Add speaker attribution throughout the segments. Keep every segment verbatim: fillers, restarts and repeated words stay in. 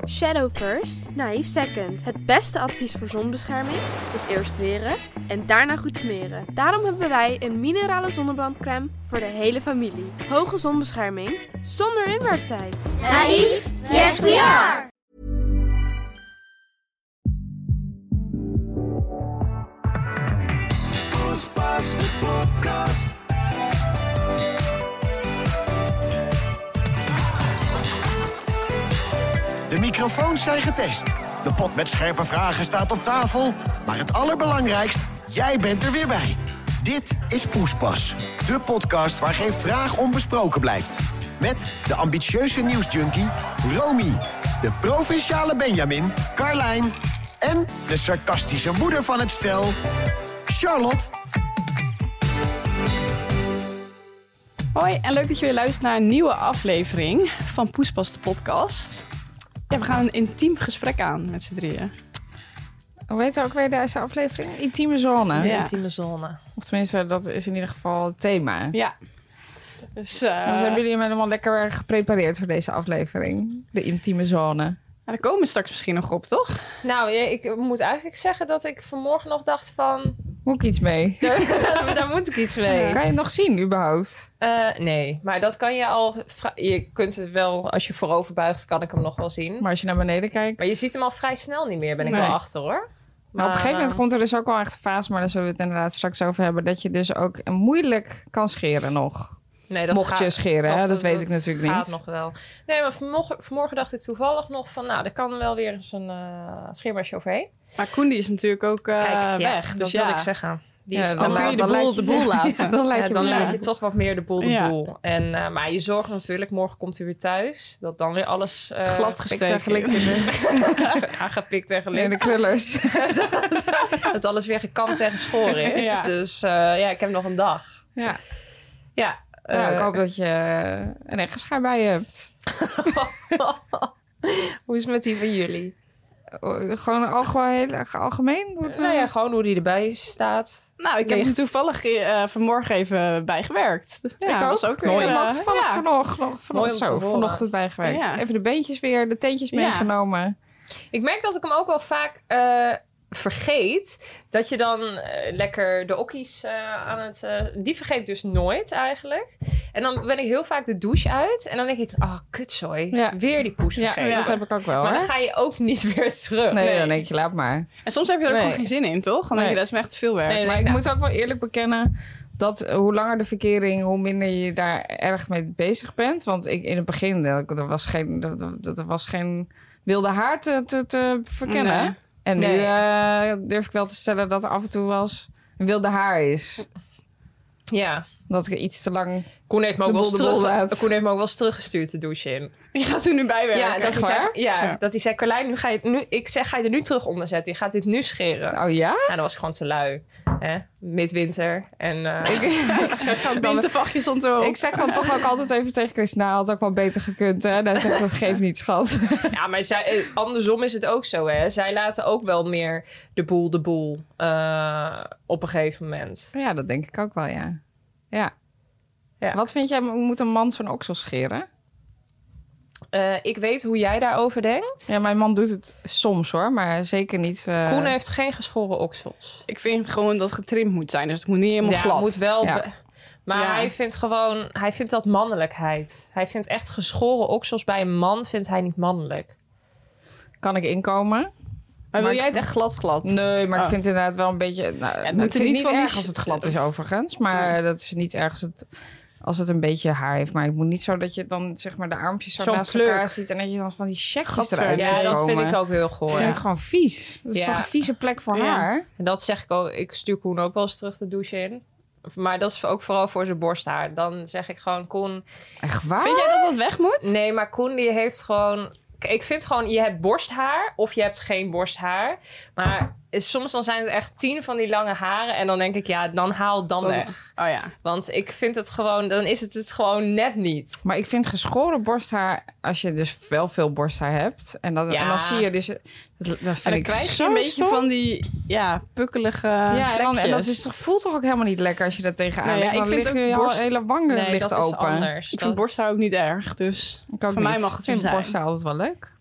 Speaker 1: Shadow first, naïef second. Het beste advies voor zonbescherming is eerst weren en daarna goed smeren. Daarom hebben wij een minerale zonnebrandcrème voor de hele familie. Hoge zonbescherming zonder inwerktijd.
Speaker 2: Naïef? Yes we are!
Speaker 3: Poespas, de podcast. De microfoons zijn getest. De pot met scherpe vragen staat op tafel. Maar het allerbelangrijkst, jij bent er weer bij. Dit is Poespas, de podcast waar geen vraag onbesproken blijft. Met de ambitieuze nieuwsjunkie Romy, de provinciale Benjamin, Carlijn en de sarcastische moeder van het stel, Charlotte.
Speaker 4: Hoi en leuk dat je weer luistert naar een nieuwe aflevering van Poespas de podcast. Ja, we gaan een intiem gesprek aan met z'n drieën.
Speaker 5: Hoe heet ook weer deze aflevering? Intieme zone.
Speaker 4: Ja.
Speaker 6: Intieme zone.
Speaker 5: Of tenminste, dat is in ieder geval het thema.
Speaker 4: Ja. Dus, uh,
Speaker 5: Dus hebben jullie hem helemaal lekker geprepareerd voor deze aflevering? De intieme zone.
Speaker 4: ja, daar komen we straks misschien nog op, toch?
Speaker 6: Nou, ja, ik moet eigenlijk zeggen dat ik vanmorgen nog dacht van...
Speaker 5: Moet ik iets mee?
Speaker 6: daar, daar moet ik iets mee.
Speaker 5: Kan je het nog zien überhaupt?
Speaker 6: Uh, nee, maar dat kan je al... Vra- je kunt het wel, als je voorover buigt, kan ik hem nog wel zien.
Speaker 5: Maar als je naar beneden kijkt...
Speaker 6: Maar je ziet hem al vrij snel niet meer, ben ik
Speaker 4: Nee.
Speaker 6: wel achter, hoor.
Speaker 5: Maar op een gegeven moment komt er dus ook wel echt een fase... maar daar zullen we het inderdaad straks over hebben... dat je dus ook moeilijk kan scheren nog.
Speaker 6: Nee, dat
Speaker 5: Mocht
Speaker 6: gaat,
Speaker 5: je scheren, hè? Dat weet ik natuurlijk
Speaker 6: gaat
Speaker 5: niet.
Speaker 6: nog wel. Nee, maar vanmorgen, vanmorgen dacht ik toevallig nog van... Nou, er kan wel weer eens een uh, scheermesje overheen.
Speaker 4: Maar Koen die is natuurlijk ook uh,
Speaker 6: Kijk, ja,
Speaker 4: weg.
Speaker 6: dat
Speaker 4: Dus
Speaker 6: wil
Speaker 4: ja,
Speaker 6: ik zeggen. Die
Speaker 5: Ja,
Speaker 6: is
Speaker 5: dan
Speaker 4: dan
Speaker 6: allemaal-
Speaker 4: kun je de
Speaker 5: dan
Speaker 4: boel
Speaker 5: laat
Speaker 4: de
Speaker 5: je-
Speaker 4: boel laten.
Speaker 5: dan laat
Speaker 6: Ja,
Speaker 5: je
Speaker 6: dan
Speaker 5: hem
Speaker 6: laat
Speaker 5: ja.
Speaker 6: je toch wat meer de boel de
Speaker 4: Ja.
Speaker 6: boel. En, uh, maar je zorgt natuurlijk, morgen komt hij weer thuis. Dat dan weer alles uh,
Speaker 4: Glad
Speaker 6: gepikt en
Speaker 4: gestreken.
Speaker 6: gelikt is. Ja, gepikt en
Speaker 5: Nee, de
Speaker 6: gelikt.
Speaker 5: krullers.
Speaker 6: Dat alles weer gekamd en geschoren is.
Speaker 4: Ja.
Speaker 6: Dus uh, ja, ik heb nog een dag.
Speaker 5: Ja.
Speaker 6: Ja. Uh,
Speaker 5: Nou, ik hoop dat je een eigen schaar bij je hebt.
Speaker 6: Hoe is het met die van jullie?
Speaker 5: Gewoon algemeen? Heel erg algemeen? Hoe-
Speaker 6: Nou ja, gewoon hoe die erbij staat.
Speaker 4: Nou, ik heb
Speaker 6: Licht.
Speaker 4: er toevallig uh, vanmorgen even bijgewerkt. Ja,
Speaker 5: ik
Speaker 4: was
Speaker 5: ook.
Speaker 4: ook weer,
Speaker 5: Mooi.
Speaker 4: uh,
Speaker 5: Ik heb toevallig
Speaker 4: ja.
Speaker 5: vanochtend, nog,
Speaker 6: Mooi
Speaker 5: vanochtend,
Speaker 6: om te
Speaker 5: zo,
Speaker 6: horen.
Speaker 5: vanochtend bijgewerkt.
Speaker 4: Ja.
Speaker 5: Even de beentjes weer, de teentjes
Speaker 4: Ja.
Speaker 5: meegenomen.
Speaker 6: Ik merk dat ik hem ook wel vaak uh, vergeet. Dat je dan uh, lekker de okkies uh, aan het... Uh, die vergeet ik dus nooit eigenlijk. En dan ben ik heel vaak de douche uit. En dan denk ik, ah, oh, kutzooi.
Speaker 5: Ja.
Speaker 6: Weer die poes
Speaker 5: Ja,
Speaker 6: vergeten.
Speaker 5: dat heb ik ook wel.
Speaker 6: Maar
Speaker 5: hoor.
Speaker 6: dan ga je ook niet weer terug.
Speaker 5: Nee, dan denk je, laat maar.
Speaker 4: En soms heb je er ook
Speaker 6: Nee.
Speaker 4: gewoon geen zin in, toch? Dan denk je,
Speaker 5: Nee.
Speaker 4: dat is me echt te veel werk.
Speaker 6: Nee,
Speaker 5: Maar ik
Speaker 6: nou.
Speaker 5: moet ook wel eerlijk bekennen... dat uh, hoe langer de verkering, hoe minder je daar erg mee bezig bent. Want ik, in het begin, er er was geen, er, er was geen wilde haar te, te, te verkennen.
Speaker 4: Nee.
Speaker 5: En nu
Speaker 6: Nee.
Speaker 5: uh, durf ik wel te stellen dat er af en toe wel eens een wilde haar is.
Speaker 6: Ja.
Speaker 5: Dat ik iets te lang...
Speaker 6: Koen heeft me ook
Speaker 5: De
Speaker 6: wel eens
Speaker 5: boel de boel
Speaker 6: terug,
Speaker 5: laat.
Speaker 6: Koen heeft me ook wel eens teruggestuurd de douche in.
Speaker 4: Je gaat er nu bij werken.
Speaker 6: Ja, dat
Speaker 4: echt
Speaker 6: hij, zei,
Speaker 4: waar?
Speaker 6: ja,
Speaker 4: Ja.
Speaker 6: dat hij zei, Carlijn, nu ga je het nu, ik zeg, ga je er nu terug onder zetten? Je gaat dit nu scheren.
Speaker 5: Oh ja?
Speaker 6: Ja, dan was ik gewoon te lui. Hè? Midwinter. En uh,
Speaker 5: ik, ik zeg dan, dan,
Speaker 4: Wintervachtje stond erop.
Speaker 5: ik zeg dan toch ook altijd even tegen Chris... nou, had ook wel beter gekund, hè? Hij zegt, dat geeft niet, schat.
Speaker 6: ja, maar zij, eh, andersom is het ook zo, hè. Zij laten ook wel meer de boel de boel uh, op een gegeven moment.
Speaker 5: Ja, dat denk ik ook wel, ja. Ja.
Speaker 6: Ja.
Speaker 5: Wat vind jij, moet een man zo'n oksel scheren?
Speaker 6: Uh, ik weet hoe jij daarover denkt.
Speaker 5: Ja, mijn man doet het soms, hoor. Maar zeker niet... Uh...
Speaker 6: Koen heeft geen geschoren oksels.
Speaker 4: Ik vind gewoon dat het getrimd moet zijn. Dus het moet niet helemaal
Speaker 6: Ja,
Speaker 4: glad.
Speaker 6: het moet wel...
Speaker 5: Ja.
Speaker 6: be- Maar
Speaker 4: Ja.
Speaker 6: hij vindt gewoon... Hij vindt dat mannelijkheid. Hij vindt echt geschoren oksels bij een man... vindt hij niet mannelijk.
Speaker 5: Kan ik inkomen?
Speaker 4: Maar wil
Speaker 5: Maar-
Speaker 4: jij het echt glad glad?
Speaker 5: Nee, maar
Speaker 4: Oh.
Speaker 5: ik vind het inderdaad wel een beetje... Nou,
Speaker 4: het
Speaker 5: het
Speaker 4: moet
Speaker 5: moet
Speaker 4: er
Speaker 5: niet,
Speaker 4: niet
Speaker 5: niet
Speaker 4: van die
Speaker 5: erg als het glad is, overigens. Maar
Speaker 4: Nee.
Speaker 5: dat is niet erg als het, als het een beetje haar heeft. Maar het moet niet zo dat je dan zeg maar de armpjes zo
Speaker 6: Zo'n
Speaker 5: naast
Speaker 6: pluk.
Speaker 5: elkaar ziet... en dat je dan van die checkjes
Speaker 4: Gadver,
Speaker 5: eruit
Speaker 4: ja,
Speaker 5: ziet
Speaker 6: Ja, dat
Speaker 5: komen.
Speaker 6: vind ik ook heel
Speaker 5: Dat
Speaker 6: goor.
Speaker 5: vind ik gewoon vies. Dat is
Speaker 6: Ja.
Speaker 5: toch een vieze plek voor
Speaker 4: Ja.
Speaker 5: haar?
Speaker 6: En dat zeg ik ook. Ik stuur Koen ook wel eens terug de douche in. Maar dat is ook vooral voor zijn borsthaar. Dan zeg ik gewoon, Koen...
Speaker 5: Echt waar?
Speaker 4: Vind jij dat dat weg moet?
Speaker 6: Nee, maar Koen die heeft gewoon... Kijk, ik vind gewoon, je hebt borsthaar of je hebt geen borsthaar. Maar soms dan zijn het echt tien van die lange haren. En dan denk ik, ja, dan haal het dan weg.
Speaker 4: Oh ja.
Speaker 6: Want ik vind het gewoon, dan is het het gewoon net niet.
Speaker 5: Maar ik vind geschoren borsthaar... als je dus wel veel borsthaar hebt... en dan,
Speaker 6: Ja.
Speaker 5: en dan zie je dus... Dat, dat
Speaker 4: En
Speaker 5: vind
Speaker 4: dan
Speaker 5: ik
Speaker 4: krijg je
Speaker 5: zo
Speaker 4: een beetje
Speaker 5: stom.
Speaker 4: van die ja, pukkelige
Speaker 5: Ja, en, dan, en dat
Speaker 4: plekjes.
Speaker 5: is toch, voelt toch ook helemaal niet lekker als je dat tegenaan
Speaker 4: Nee, ja,
Speaker 5: legt.
Speaker 4: ik
Speaker 5: Dan
Speaker 4: vind
Speaker 5: ligt
Speaker 4: ook
Speaker 5: je
Speaker 4: borst-
Speaker 5: hele wang
Speaker 6: Nee,
Speaker 5: ligt
Speaker 6: dat is
Speaker 5: open.
Speaker 6: anders.
Speaker 4: Ik
Speaker 6: Dat-
Speaker 4: vind borsthaar ook niet erg, dus
Speaker 5: Ik ook
Speaker 4: voor
Speaker 5: niet.
Speaker 4: mij mag het
Speaker 5: Ik
Speaker 4: zo
Speaker 5: vind
Speaker 4: zijn.
Speaker 5: borsthaar altijd wel leuk.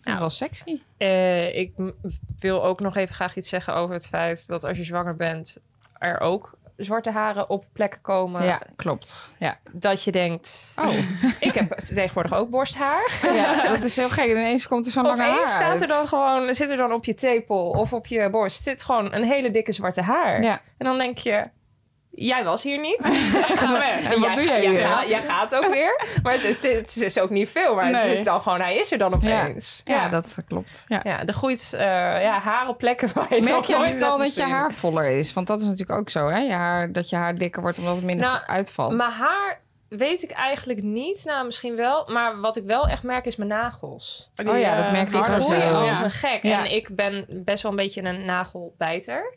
Speaker 5: Ja, wel sexy.
Speaker 6: Uh, ik m- wil ook nog even graag iets zeggen over het feit dat als je zwanger bent, er ook zwarte haren op plekken komen.
Speaker 5: Ja, klopt. Ja.
Speaker 6: Dat je denkt, oh, ik heb tegenwoordig ook borsthaar.
Speaker 5: Ja, dat is heel gek. Ineens komt er zo'n lange haar
Speaker 6: Opeens staat
Speaker 5: uit.
Speaker 6: er dan gewoon, zit er dan op je tepel of op je borst, zit gewoon een hele dikke zwarte haar.
Speaker 5: Ja.
Speaker 6: En dan denk je, jij was hier niet.
Speaker 5: Ga weg. En wat doe jij
Speaker 6: jij
Speaker 5: hier?
Speaker 6: Gaat, jij gaat ook weer. Maar het, het, het is ook niet veel. Maar
Speaker 4: Nee.
Speaker 6: het is dan gewoon, hij is er dan opeens.
Speaker 5: Ja, ja, dat klopt. Ja.
Speaker 6: Ja, er groeit uh, ja, haar op plekken waar je
Speaker 5: Merk
Speaker 6: nog
Speaker 5: je
Speaker 6: nooit
Speaker 5: niet al
Speaker 6: hebt
Speaker 5: dat je
Speaker 6: gezien.
Speaker 5: haar voller is? Want dat is natuurlijk ook zo, hè? Je haar, dat je haar dikker wordt omdat het minder
Speaker 6: Nou,
Speaker 5: goed uitvalt.
Speaker 6: Mijn haar weet ik eigenlijk niet. Nou, misschien wel. Maar wat ik wel echt merk is mijn nagels.
Speaker 5: Oh ja, dat merkte
Speaker 6: Die
Speaker 5: ik ook
Speaker 6: groeien
Speaker 5: zo.
Speaker 6: als
Speaker 4: Ja.
Speaker 6: een gek.
Speaker 5: Ja.
Speaker 6: En ik ben best wel een beetje een nagelbijter.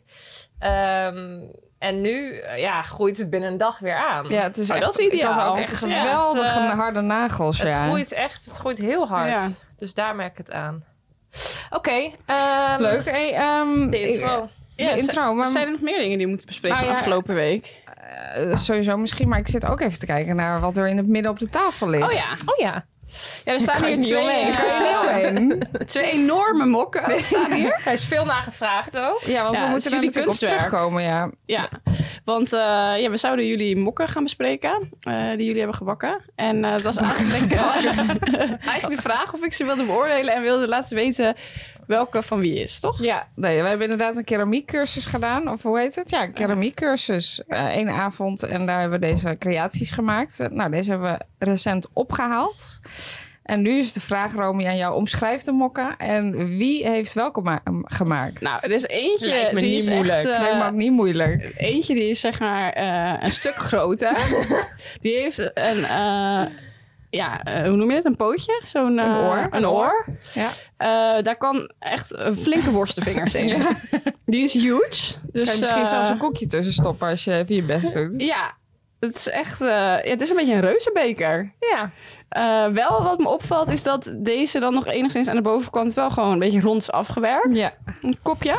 Speaker 6: Um, en nu uh, ja, groeit het binnen een dag weer aan.
Speaker 5: Ja, het is
Speaker 4: Oh,
Speaker 5: echt,
Speaker 4: dat is ideaal.
Speaker 5: Ik had ook
Speaker 6: Het
Speaker 5: echt
Speaker 6: is
Speaker 5: geweldige
Speaker 6: echt, uh,
Speaker 5: harde nagels.
Speaker 6: Het
Speaker 5: ja.
Speaker 6: groeit echt, het groeit heel hard.
Speaker 4: Ja.
Speaker 6: Dus daar merk ik het aan. Oké. Okay, um,
Speaker 5: Leuk. Hey, um,
Speaker 6: De intro.
Speaker 5: De
Speaker 4: Ja,
Speaker 5: intro. Maar
Speaker 4: Zijn er nog meer dingen die we moeten bespreken
Speaker 5: Nou ja,
Speaker 4: afgelopen week?
Speaker 5: uh, sowieso misschien, maar ik zit ook even te kijken naar wat er in het midden op de tafel ligt.
Speaker 4: Oh ja.
Speaker 6: Oh ja.
Speaker 4: Ja, er staan
Speaker 6: kan
Speaker 4: hier
Speaker 6: je niet
Speaker 4: twee,
Speaker 6: omheen.
Speaker 5: Daar kan je niet omheen.
Speaker 4: twee enorme mokken. Staan hier.
Speaker 6: Hij is veel naar gevraagd ook.
Speaker 5: Ja, want
Speaker 4: Ja,
Speaker 5: we
Speaker 4: het
Speaker 5: moeten
Speaker 4: is
Speaker 5: er
Speaker 4: jullie
Speaker 5: natuurlijk op
Speaker 4: kunstwerk.
Speaker 5: terugkomen. Ja.
Speaker 4: Ja, want uh, ja, we zouden jullie mokken gaan bespreken uh, die jullie hebben gebakken. En uh, dat was eigenlijk, uh, eigenlijk de vraag of ik ze wilde beoordelen en wilde laten weten welke van wie is, toch?
Speaker 5: Ja, nee, we hebben inderdaad een keramiekcursus gedaan. Of hoe heet het? Ja, een keramiekcursus. Eén uh, avond en daar hebben we deze creaties gemaakt. Uh, nou, deze hebben we recent opgehaald. En nu is de vraag, Romy, aan jou. Omschrijf de mokken en wie heeft welke ma- gemaakt?
Speaker 4: Nou, er is eentje
Speaker 6: Lijkt me
Speaker 4: die
Speaker 6: niet
Speaker 4: is
Speaker 6: moeilijk.
Speaker 4: echt... uh,
Speaker 5: Lijkt me ook niet moeilijk.
Speaker 4: Eentje die is zeg maar uh, een stuk groter. Die heeft een... Uh, ja, uh, hoe noem je het? Een pootje? Zo'n, uh,
Speaker 5: Een oor.
Speaker 4: Een oor.
Speaker 5: Ja.
Speaker 4: Uh, daar kan echt een flinke worstenvingers in. Ja. Die is huge. Dus,
Speaker 5: Kan je misschien
Speaker 4: uh,
Speaker 5: zelfs een koekje tussen stoppen als je even je best doet.
Speaker 4: Ja, het is echt... Uh, ja, het is een beetje een reuzenbeker.
Speaker 6: Ja.
Speaker 4: Uh, wel wat me opvalt is dat deze dan nog enigszins aan de bovenkant wel gewoon een beetje rond is afgewerkt.
Speaker 5: Ja.
Speaker 4: Een kopje.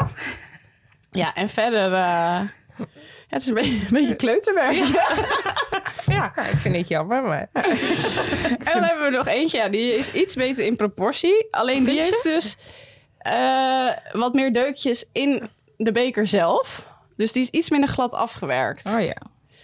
Speaker 4: Ja, en verder... Uh, ja, het is een beetje, een beetje kleuterwerk.
Speaker 6: Ja, ik vind het jammer, maar...
Speaker 4: En dan hebben we nog eentje, ja, die is iets beter in proportie. Alleen die heeft dus uh, wat meer deukjes in de beker zelf. Dus die is iets minder glad afgewerkt.
Speaker 5: Oh ja.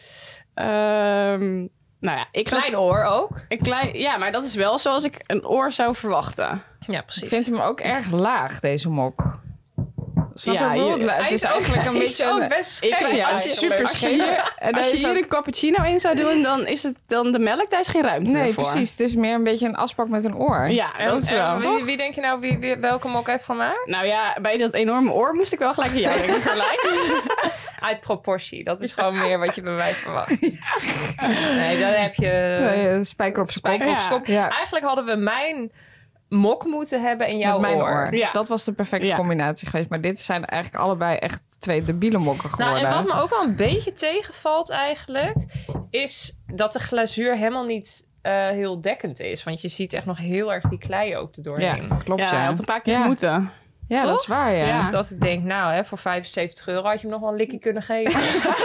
Speaker 4: Um, nou ja, ik
Speaker 6: Klein
Speaker 4: had,
Speaker 6: oor ook.
Speaker 4: een klein, ja, maar dat is wel zoals ik een oor zou verwachten.
Speaker 6: Ja,
Speaker 5: Ik
Speaker 6: precies.
Speaker 5: vind hem ook erg laag, deze mok. Snap
Speaker 4: Ja,
Speaker 5: je wat ik bedoel?
Speaker 4: je-
Speaker 5: Het is eigenlijk een
Speaker 6: hij is
Speaker 5: beetje...
Speaker 6: ook
Speaker 5: een-
Speaker 6: best
Speaker 4: Ik
Speaker 6: scherp.
Speaker 4: krijg-
Speaker 5: Ja,
Speaker 4: als je-
Speaker 5: super
Speaker 4: als je
Speaker 5: scherp.
Speaker 4: hier-
Speaker 5: En
Speaker 4: Als
Speaker 5: hij
Speaker 4: je
Speaker 5: is
Speaker 4: hier
Speaker 5: ook-
Speaker 4: een cappuccino in zou doen, dan is het dan de melk, daar is geen ruimte
Speaker 5: Nee,
Speaker 4: meer voor.
Speaker 5: precies. Het is meer een beetje een asbak met een oor.
Speaker 4: Ja,
Speaker 6: En,
Speaker 4: dat is wel.
Speaker 6: en wie, wie denk je nou wie, wie, welke mok heeft gemaakt?
Speaker 4: Nou ja, bij dat enorme oor moest ik wel gelijk aan jou denken gelijk.
Speaker 6: Uit proportie. Dat is gewoon meer wat je bij mij verwacht. Nee, dan heb je
Speaker 5: Nee, spijker op zijn kop.
Speaker 6: spijker op
Speaker 4: Ja.
Speaker 6: zijn kop.
Speaker 5: Ja.
Speaker 6: Eigenlijk hadden we mijn mok moeten hebben en jouw
Speaker 5: Met mijn
Speaker 6: oor.
Speaker 5: oor.
Speaker 4: Ja.
Speaker 5: Dat was de perfecte
Speaker 4: Ja.
Speaker 5: combinatie geweest. Maar dit zijn eigenlijk allebei echt twee debiele mokken
Speaker 6: Nou,
Speaker 5: geworden.
Speaker 6: en wat me ook wel een beetje tegenvalt eigenlijk, is dat de glazuur helemaal niet uh, heel dekkend is. Want je ziet echt nog heel erg die klei ook erdoorheen.
Speaker 5: Ja, klopt
Speaker 4: Ja,
Speaker 5: ja.
Speaker 4: hij had een paar keer
Speaker 5: Ja.
Speaker 4: moeten.
Speaker 5: Ja, dat is waar, ja.
Speaker 4: Ja.
Speaker 6: Dat ik denk, nou, hè, voor vijfenzeventig euro had je hem nog wel een likkie kunnen geven.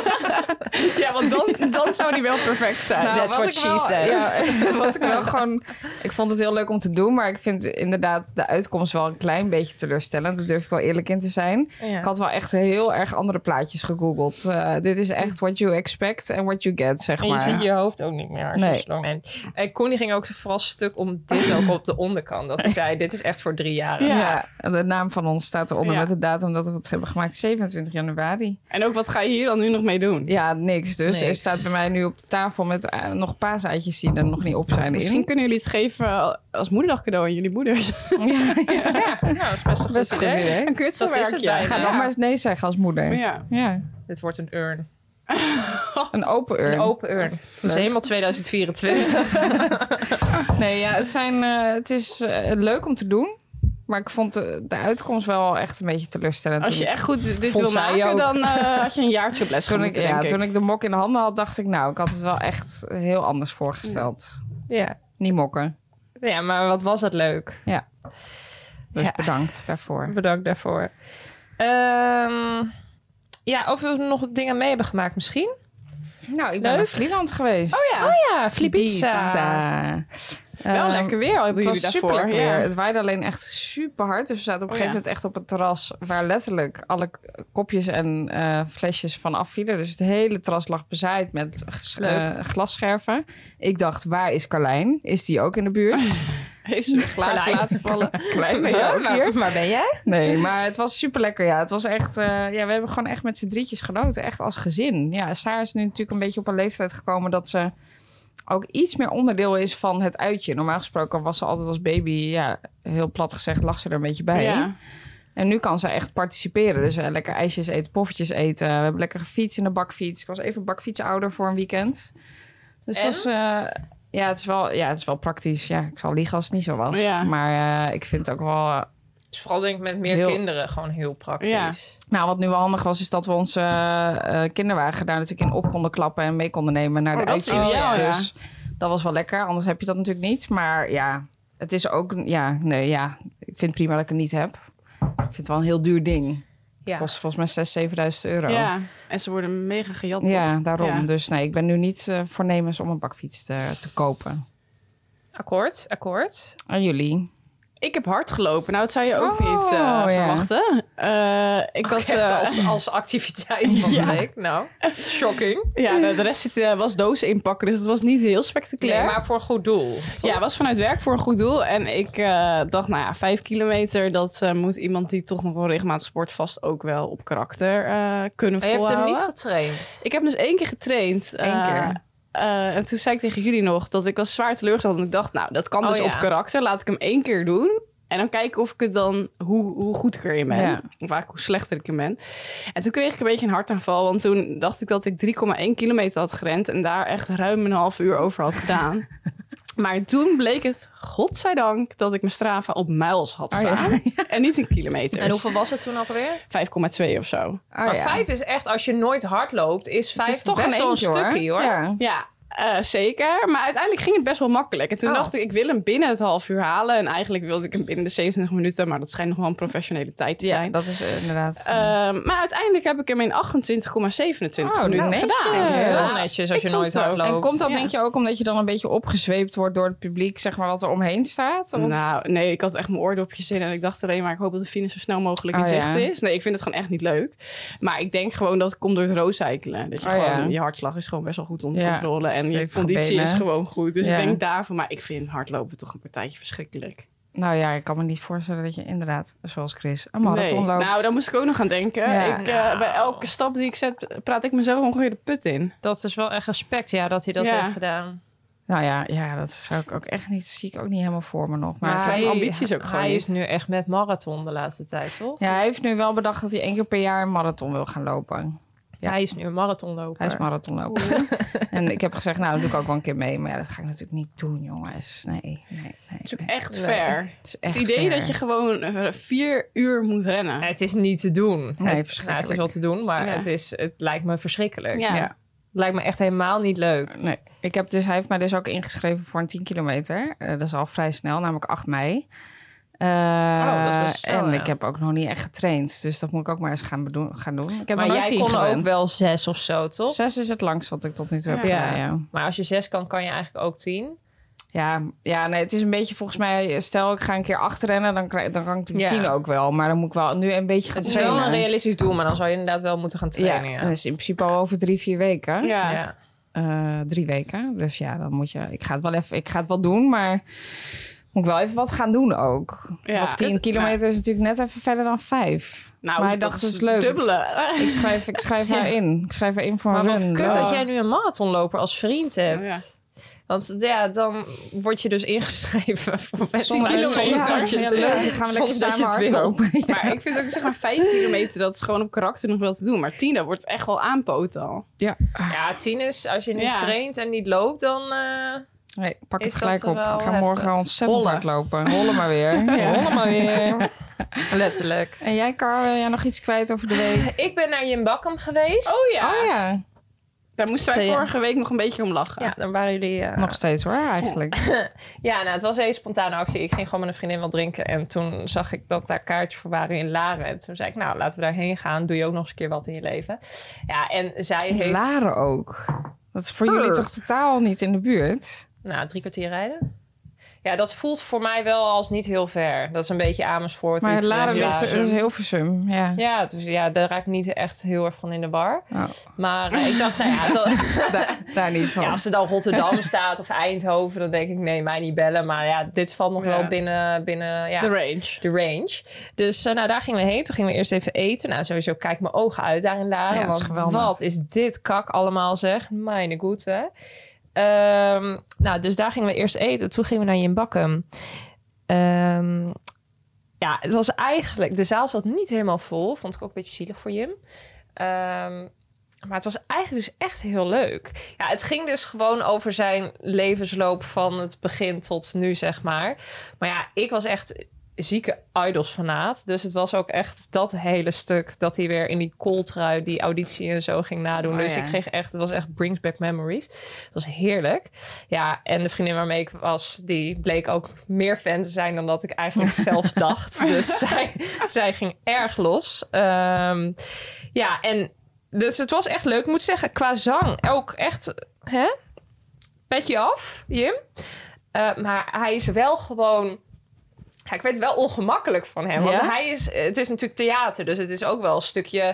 Speaker 4: Ja, want dan, dan zou die wel perfect zijn.
Speaker 5: Nou,
Speaker 6: That's
Speaker 5: wat
Speaker 6: what
Speaker 5: ik
Speaker 6: she
Speaker 5: wel,
Speaker 6: said.
Speaker 5: ja, wat ik wel gewoon... Ik vond het heel leuk om te doen, maar ik vind inderdaad de uitkomst wel een klein beetje teleurstellend. Daar durf ik wel eerlijk in te zijn.
Speaker 6: Ja.
Speaker 5: Ik had wel echt heel erg andere plaatjes gegoogeld. Uh, dit is echt what you expect and what you get, zeg
Speaker 6: En je
Speaker 5: maar.
Speaker 6: ziet je hoofd ook niet meer als
Speaker 5: Nee.
Speaker 6: je zo lang bent. En Koen die ging ook vooral stuk om dit ook op de onderkant. Dat hij zei, dit is echt voor drie jaar.
Speaker 4: Ja.
Speaker 5: Ja, en de naam van ons staat eronder
Speaker 4: Ja.
Speaker 5: met de datum dat we het hebben gemaakt, zevenentwintig januari.
Speaker 4: En ook, wat ga je hier dan nu nog mee doen?
Speaker 5: Ja, niks. Dus
Speaker 6: Niks.
Speaker 5: er staat bij mij nu op de tafel met uh, nog paaseitjes die er nog niet op zijn.
Speaker 4: Misschien
Speaker 5: in.
Speaker 4: kunnen jullie het geven als moederdag cadeau aan jullie moeders.
Speaker 5: Ja, ja.
Speaker 6: Ja, nou, dat is best een
Speaker 5: Best
Speaker 6: goed
Speaker 5: een goed
Speaker 6: idee.
Speaker 5: idee.
Speaker 4: Een kutselwerkje.
Speaker 6: Dat is het bijna.
Speaker 5: Ga
Speaker 6: Ja.
Speaker 5: dan maar eens nee zeggen als moeder.
Speaker 4: Ja.
Speaker 5: Ja,
Speaker 6: Dit wordt een urn.
Speaker 5: een open urn.
Speaker 6: Een open urn. Dat is
Speaker 5: Leuk.
Speaker 6: helemaal tweeduizend vierentwintig.
Speaker 5: Nee, ja, het, zijn, uh, het is uh, leuk om te doen. Maar ik vond de, de uitkomst wel echt een beetje teleurstellend.
Speaker 4: Als je
Speaker 5: toen,
Speaker 4: echt goed dit
Speaker 6: Vond
Speaker 4: wil
Speaker 6: zij
Speaker 4: maken,
Speaker 6: ook.
Speaker 4: dan uh, had je een jaartje op les
Speaker 5: toen, ik,
Speaker 4: moeten,
Speaker 5: ja,
Speaker 4: denk ik.
Speaker 5: toen ik de mok in de handen had, dacht ik... nou, ik had het wel echt heel anders voorgesteld.
Speaker 6: Ja.
Speaker 5: Niet mokken.
Speaker 6: Ja, maar wat was het leuk.
Speaker 5: Dus
Speaker 6: Ja.
Speaker 5: bedankt daarvoor.
Speaker 6: Bedankt daarvoor. Um, ja, of we nog dingen mee hebben gemaakt misschien?
Speaker 5: Nou, ik ben
Speaker 6: Leuk.
Speaker 5: naar Vlieland geweest.
Speaker 4: Oh ja.
Speaker 6: Oh ja, Flibiza.
Speaker 4: Wel
Speaker 5: Ehm,
Speaker 4: lekker weer hadden
Speaker 5: Het
Speaker 4: jullie
Speaker 5: was
Speaker 4: daarvoor.
Speaker 5: super lekker
Speaker 4: Ja.
Speaker 5: weer. Het waaide alleen echt super hard. Dus we zaten op een
Speaker 4: Oh,
Speaker 5: gegeven
Speaker 4: ja.
Speaker 5: moment echt op het terras... waar letterlijk alle k- kopjes en eh, flesjes van afvielen. Dus het hele terras lag bezaaid met ges-
Speaker 6: Leuk.
Speaker 5: eh, glasscherven. Ik dacht, waar is Carlijn? Is die ook in de buurt?
Speaker 4: Heeft ze een glaas
Speaker 6: Carlijn.
Speaker 4: laten vallen.
Speaker 5: Carlijn, ben je
Speaker 6: Ja,
Speaker 5: ook
Speaker 6: maar,
Speaker 5: hier?
Speaker 6: maar ben jij?
Speaker 5: Nee, maar het was super lekker. Ja, het was echt. eh, ja, we hebben gewoon echt met z'n drietjes genoten. Echt als gezin. Ja, Saar is nu natuurlijk een beetje op een leeftijd gekomen dat ze ook iets meer onderdeel is van het uitje. Normaal gesproken was ze altijd als baby, ja, heel plat gezegd, lag ze er een beetje bij.
Speaker 4: Ja.
Speaker 5: En nu kan ze echt participeren. Dus uh, lekker ijsjes eten, poffertjes eten. We hebben lekker gefietst in de bakfiets. Ik was even bakfietsouder voor een weekend. Dus
Speaker 6: En?
Speaker 5: dat is, uh, ja, het is wel, ja, het is wel praktisch. Ja, ik zal liegen als het niet zo was.
Speaker 4: Ja.
Speaker 5: Maar uh, ik vind het ook wel. Uh,
Speaker 6: Het is vooral denk ik met meer
Speaker 5: Heel-
Speaker 6: kinderen gewoon heel praktisch.
Speaker 4: Ja.
Speaker 5: Nou, wat nu wel handig was, is dat we onze uh, kinderwagen daar natuurlijk in op konden klappen en mee konden nemen naar
Speaker 4: Oh,
Speaker 5: de
Speaker 4: dat is
Speaker 5: uitjes.
Speaker 4: ideaal, ja.
Speaker 5: Dus dat was wel lekker. Anders heb je dat natuurlijk niet. Maar ja, het is ook, ja, nee, ja, ik vind het prima dat ik het niet heb. Ik vind het wel een heel duur ding.
Speaker 6: Ja.
Speaker 5: Kost volgens mij zesduizend, zevenduizend euro.
Speaker 4: Ja, en ze worden mega gejat.
Speaker 5: Ja, daarom.
Speaker 4: Ja.
Speaker 5: Dus nee, ik ben nu niet uh, voornemens om een bakfiets te, te kopen.
Speaker 6: Akkoord, akkoord.
Speaker 5: En jullie?
Speaker 4: Ik heb hard gelopen. Nou, dat zou je ook
Speaker 5: Oh,
Speaker 4: niet uh,
Speaker 5: ja.
Speaker 4: verwachten. Uh, ik
Speaker 6: Ik
Speaker 4: had
Speaker 6: had
Speaker 4: uh,
Speaker 6: als, als activiteit van de
Speaker 4: Ja.
Speaker 6: week. Nou, shocking.
Speaker 4: ja, de, de rest zit, uh, was dozen inpakken, dus het was niet heel spectaculair.
Speaker 6: Nee, maar voor een goed doel. toch?
Speaker 4: Ja, het was vanuit werk voor een goed doel. En ik uh, dacht, nou ja, vijf kilometer, dat uh, moet iemand die toch nog wel regelmatig sport vast ook wel op karakter uh, kunnen
Speaker 6: Maar je hebt
Speaker 4: volhouden.
Speaker 6: hem niet getraind.
Speaker 4: Ik heb hem dus één keer getraind.
Speaker 5: Eén
Speaker 4: Uh,
Speaker 5: keer?
Speaker 4: Uh, en toen zei ik tegen jullie nog dat ik was zwaar teleurgesteld. En ik dacht, nou, dat kan
Speaker 6: Oh,
Speaker 4: dus
Speaker 6: ja.
Speaker 4: op karakter. Laat ik hem één keer doen. En dan kijken of ik het dan, hoe, hoe goed ik erin ben.
Speaker 5: Ja.
Speaker 4: Of eigenlijk hoe slechter ik in ben. En toen kreeg ik een beetje een hartaanval. Want toen dacht ik dat ik drie komma één kilometer had gerend. En daar echt ruim een half uur over had gedaan. Maar toen bleek het, godzijdank, dat ik mijn Strava op miles had
Speaker 5: Oh, ja.
Speaker 4: staan. En niet in kilometers.
Speaker 6: En hoeveel was het toen alweer?
Speaker 4: vijf komma twee of zo.
Speaker 5: Oh,
Speaker 6: maar
Speaker 5: ja.
Speaker 6: vijf is echt, als je nooit hard loopt, is vijf
Speaker 5: Het is toch
Speaker 6: best
Speaker 5: een
Speaker 6: wel een
Speaker 5: eentje,
Speaker 6: stukje hoor.
Speaker 5: Ja.
Speaker 4: Ja, uh, zeker. Maar uiteindelijk ging het best wel makkelijk. En toen
Speaker 6: Oh.
Speaker 4: dacht ik, ik wil hem binnen het half uur halen. En eigenlijk wilde ik hem binnen de zevenentwintig minuten. Maar dat schijnt nog wel een professionele tijd te
Speaker 5: Ja,
Speaker 4: zijn.
Speaker 5: dat is uh, inderdaad.
Speaker 4: Uh, maar uiteindelijk heb ik hem in achtentwintig komma zevenentwintig
Speaker 5: Oh,
Speaker 4: minuten
Speaker 5: netjes.
Speaker 4: gedaan.
Speaker 6: Heel
Speaker 5: Ja.
Speaker 6: netjes als
Speaker 4: Ik
Speaker 6: je
Speaker 4: vond
Speaker 6: nooit
Speaker 4: het
Speaker 6: hard
Speaker 4: ook.
Speaker 6: loopt.
Speaker 5: En komt dat
Speaker 4: Ja.
Speaker 5: denk je ook omdat je dan een beetje opgezweept wordt door het publiek, zeg maar, wat er omheen staat? Of?
Speaker 4: Nou, nee, ik had echt mijn oordopjes in. En ik dacht alleen maar, ik hoop dat de finish zo snel mogelijk in
Speaker 5: Oh,
Speaker 4: zicht
Speaker 5: ja.
Speaker 4: is. Nee, ik vind het gewoon echt niet leuk. Maar ik denk gewoon dat het komt door het rooscyclen. Dat je
Speaker 5: Oh,
Speaker 4: gewoon,
Speaker 5: ja.
Speaker 4: je hartslag is gewoon best wel goed onder
Speaker 5: Ja.
Speaker 4: controle. En je
Speaker 5: Stevige
Speaker 4: conditie
Speaker 5: benen.
Speaker 4: is gewoon goed. Dus
Speaker 5: Ja.
Speaker 4: ik denk daarvan. Maar ik vind hardlopen toch een partijtje verschrikkelijk.
Speaker 5: Nou ja, ik kan me niet voorstellen dat je inderdaad, zoals Chris, een marathon
Speaker 4: Nee.
Speaker 5: loopt.
Speaker 4: Nou, daar moest ik ook nog aan denken.
Speaker 5: Ja.
Speaker 4: Ik, uh, bij elke stap die ik zet, praat ik mezelf ongeveer de put in.
Speaker 6: Dat is wel echt respect, ja, dat hij dat
Speaker 4: Ja.
Speaker 6: heeft gedaan.
Speaker 5: Nou ja, ja, dat zou ik ook echt niet, zie ik ook niet helemaal voor me nog. Maar
Speaker 4: Maar zijn ambities ook gewoon
Speaker 6: Hij
Speaker 4: niet.
Speaker 6: is nu echt met marathon de laatste tijd, toch?
Speaker 5: ja, hij heeft nu wel bedacht dat hij één keer per jaar een marathon wil gaan lopen. Ja.
Speaker 6: Hij is nu een marathonloper.
Speaker 5: Hij is marathonloper. En ik heb gezegd, nou, dat doe ik ook wel een keer mee. Maar ja, dat ga ik natuurlijk niet doen, jongens. Nee, nee, nee.
Speaker 4: Het is ook
Speaker 5: nee.
Speaker 4: echt
Speaker 6: Nee.
Speaker 4: fair.
Speaker 5: Het is echt
Speaker 4: Het idee
Speaker 5: ver.
Speaker 4: dat je gewoon uh, vier uur moet rennen.
Speaker 6: Ja, het is niet te doen.
Speaker 5: Nee,
Speaker 6: het, nou,
Speaker 5: verschrikkelijk.
Speaker 6: het is wel te doen, maar
Speaker 4: Ja.
Speaker 6: het, is, het lijkt me verschrikkelijk.
Speaker 4: Ja.
Speaker 5: Ja.
Speaker 6: Het lijkt me echt helemaal niet leuk.
Speaker 5: Nee, ik heb dus, hij heeft mij dus ook ingeschreven voor een tien kilometer. Uh, dat is al vrij snel, namelijk acht mei. Uh,
Speaker 6: Oh, dat is best snel,
Speaker 5: en
Speaker 6: ja.
Speaker 5: ik heb ook nog niet echt getraind. Dus dat moet ik ook maar eens gaan, bedoen, gaan doen. Ik heb
Speaker 6: Maar
Speaker 5: nog
Speaker 6: jij
Speaker 5: nooit tien
Speaker 6: kon ook
Speaker 5: gerend.
Speaker 6: wel zes of zo, toch?
Speaker 5: Zes is het langst wat ik tot nu toe heb
Speaker 4: Ja.
Speaker 5: gedaan, ja.
Speaker 6: Maar als je zes kan, kan je eigenlijk ook tien.
Speaker 5: Ja, ja nee, het is een beetje volgens mij... Stel, ik ga een keer achterrennen, dan, krijg, dan kan ik de
Speaker 6: Ja.
Speaker 5: tien ook wel. Maar dan moet ik wel nu een beetje gaan
Speaker 6: Het is wel
Speaker 5: trainen.
Speaker 6: een realistisch doel, maar dan zou je inderdaad wel moeten gaan
Speaker 5: Ja,
Speaker 6: trainen. Ja,
Speaker 5: dat is in principe al over drie, vier weken.
Speaker 4: Ja.
Speaker 6: Ja.
Speaker 5: Uh, drie weken. Dus ja, dan moet je... Ik ga het wel even... Ik ga het wel doen, maar... Moet ik wel even wat gaan doen ook.
Speaker 4: Ja.
Speaker 5: Want tien
Speaker 4: Het-
Speaker 5: kilometer is natuurlijk net even verder dan vijf.
Speaker 4: Nou,
Speaker 5: maar hij
Speaker 4: dat
Speaker 5: dacht,
Speaker 4: is
Speaker 5: dat is leuk.
Speaker 4: dubbele.
Speaker 5: Ik schrijf, ik schrijf
Speaker 4: Ja.
Speaker 5: haar in. Ik schrijf haar in voor
Speaker 6: Maar
Speaker 5: een
Speaker 6: wat
Speaker 5: run.
Speaker 6: kut
Speaker 5: Oh.
Speaker 6: dat jij nu een marathonloper als vriend hebt.
Speaker 4: Oh, ja.
Speaker 6: Want ja, dan word je dus ingeschreven voor best
Speaker 5: Zonder,
Speaker 6: tien
Speaker 5: zonder,
Speaker 6: kilometer.
Speaker 5: ja, ja, leuk. Dan gaan we lekker
Speaker 6: Zonder dat je
Speaker 5: samen
Speaker 6: het wil.
Speaker 5: hardlopen. Ja.
Speaker 4: Maar ik vind ook, zeg maar, vijf kilometer, dat is gewoon op karakter nog wel te doen. Maar tien, dat wordt echt wel aanpoten al.
Speaker 5: Ja.
Speaker 6: Ja, tien is, als je niet
Speaker 4: Ja.
Speaker 6: traint en niet loopt, dan... uh,
Speaker 5: Nee, pak
Speaker 6: Is
Speaker 5: het gelijk
Speaker 6: dat
Speaker 5: op.
Speaker 6: wel
Speaker 5: Ik ga
Speaker 6: heftig?
Speaker 5: morgen ontzettend
Speaker 4: Hollen.
Speaker 5: hard lopen. Hollen maar weer. Ja.
Speaker 6: Rollen maar weer. Letterlijk.
Speaker 5: En jij, Kar, wil jij nog iets kwijt over de week?
Speaker 6: Ik ben naar Jim Bakkum geweest.
Speaker 4: Oh ja.
Speaker 5: Oh ja.
Speaker 4: Daar moesten wij
Speaker 6: Twee, ja.
Speaker 4: vorige week nog een beetje om lachen.
Speaker 6: Ja, dan waren jullie... uh,
Speaker 5: Nog steeds hoor, eigenlijk.
Speaker 6: Ja, nou, het was een hele spontane actie. Ik ging gewoon met een vriendin wat drinken. En toen zag ik dat daar kaartjes voor waren in Laren. En toen zei ik, nou, laten we daarheen gaan. Doe je ook nog eens een keer wat in je leven. Ja, en zij heeft...
Speaker 5: Laren ook. Dat is voor jullie
Speaker 6: Urgh.
Speaker 5: toch totaal niet in de buurt?
Speaker 6: Nou, drie kwartier rijden. Ja, dat voelt voor mij wel als niet heel ver. Dat is een beetje Amersfoort.
Speaker 5: Maar Laren
Speaker 6: Utrecht,
Speaker 5: ligt
Speaker 6: ja.
Speaker 5: is Hilversum, ja.
Speaker 6: Ja, dus ja, daar raak ik niet echt heel erg van in de war.
Speaker 5: Oh,
Speaker 6: Maar uh, ik dacht, nou ja, dat,
Speaker 5: daar, daar niet van.
Speaker 6: ja, als er dan Rotterdam staat of Eindhoven, dan denk ik, nee, mij niet bellen. Maar ja, dit valt nog
Speaker 4: Ja.
Speaker 6: wel binnen, binnen ja,
Speaker 4: De range.
Speaker 6: de range. Dus uh, nou, daar gingen we heen. Toen gingen we eerst even eten. Nou, sowieso kijk mijn ogen uit daar in Laren.
Speaker 5: Ja, dat is
Speaker 6: want
Speaker 5: geweldig.
Speaker 6: wat is dit kak allemaal zeg. Mijn goede. Um, nou, dus daar gingen we eerst eten. Toen gingen we naar Jim Bakkum. Um, ja, het was eigenlijk... De zaal zat niet helemaal vol. Vond ik ook een beetje zielig voor Jim. Um, maar het was eigenlijk dus echt heel leuk. Ja, het ging dus gewoon over zijn levensloop van het begin tot nu, zeg maar. Maar ja, ik was echt zieke Idols-fanaat. Dus het was ook echt dat hele stuk dat hij weer in die kooltrui die auditie en zo ging nadoen.
Speaker 5: Oh,
Speaker 6: dus
Speaker 5: ja.
Speaker 6: ik kreeg echt, het was echt brings back memories. Het was heerlijk. Ja, en de vriendin waarmee ik was, die bleek ook meer fan te zijn dan dat ik eigenlijk zelf dacht. Dus zij, zij ging erg los. Um, ja, en dus het was echt leuk. Ik moet zeggen, qua zang ook echt, hè? Petje af, Jim. Uh, maar hij is wel gewoon... Ja, ik weet het wel ongemakkelijk van hem. Want
Speaker 5: Ja?
Speaker 6: hij is, het is natuurlijk theater. Dus het is ook wel een stukje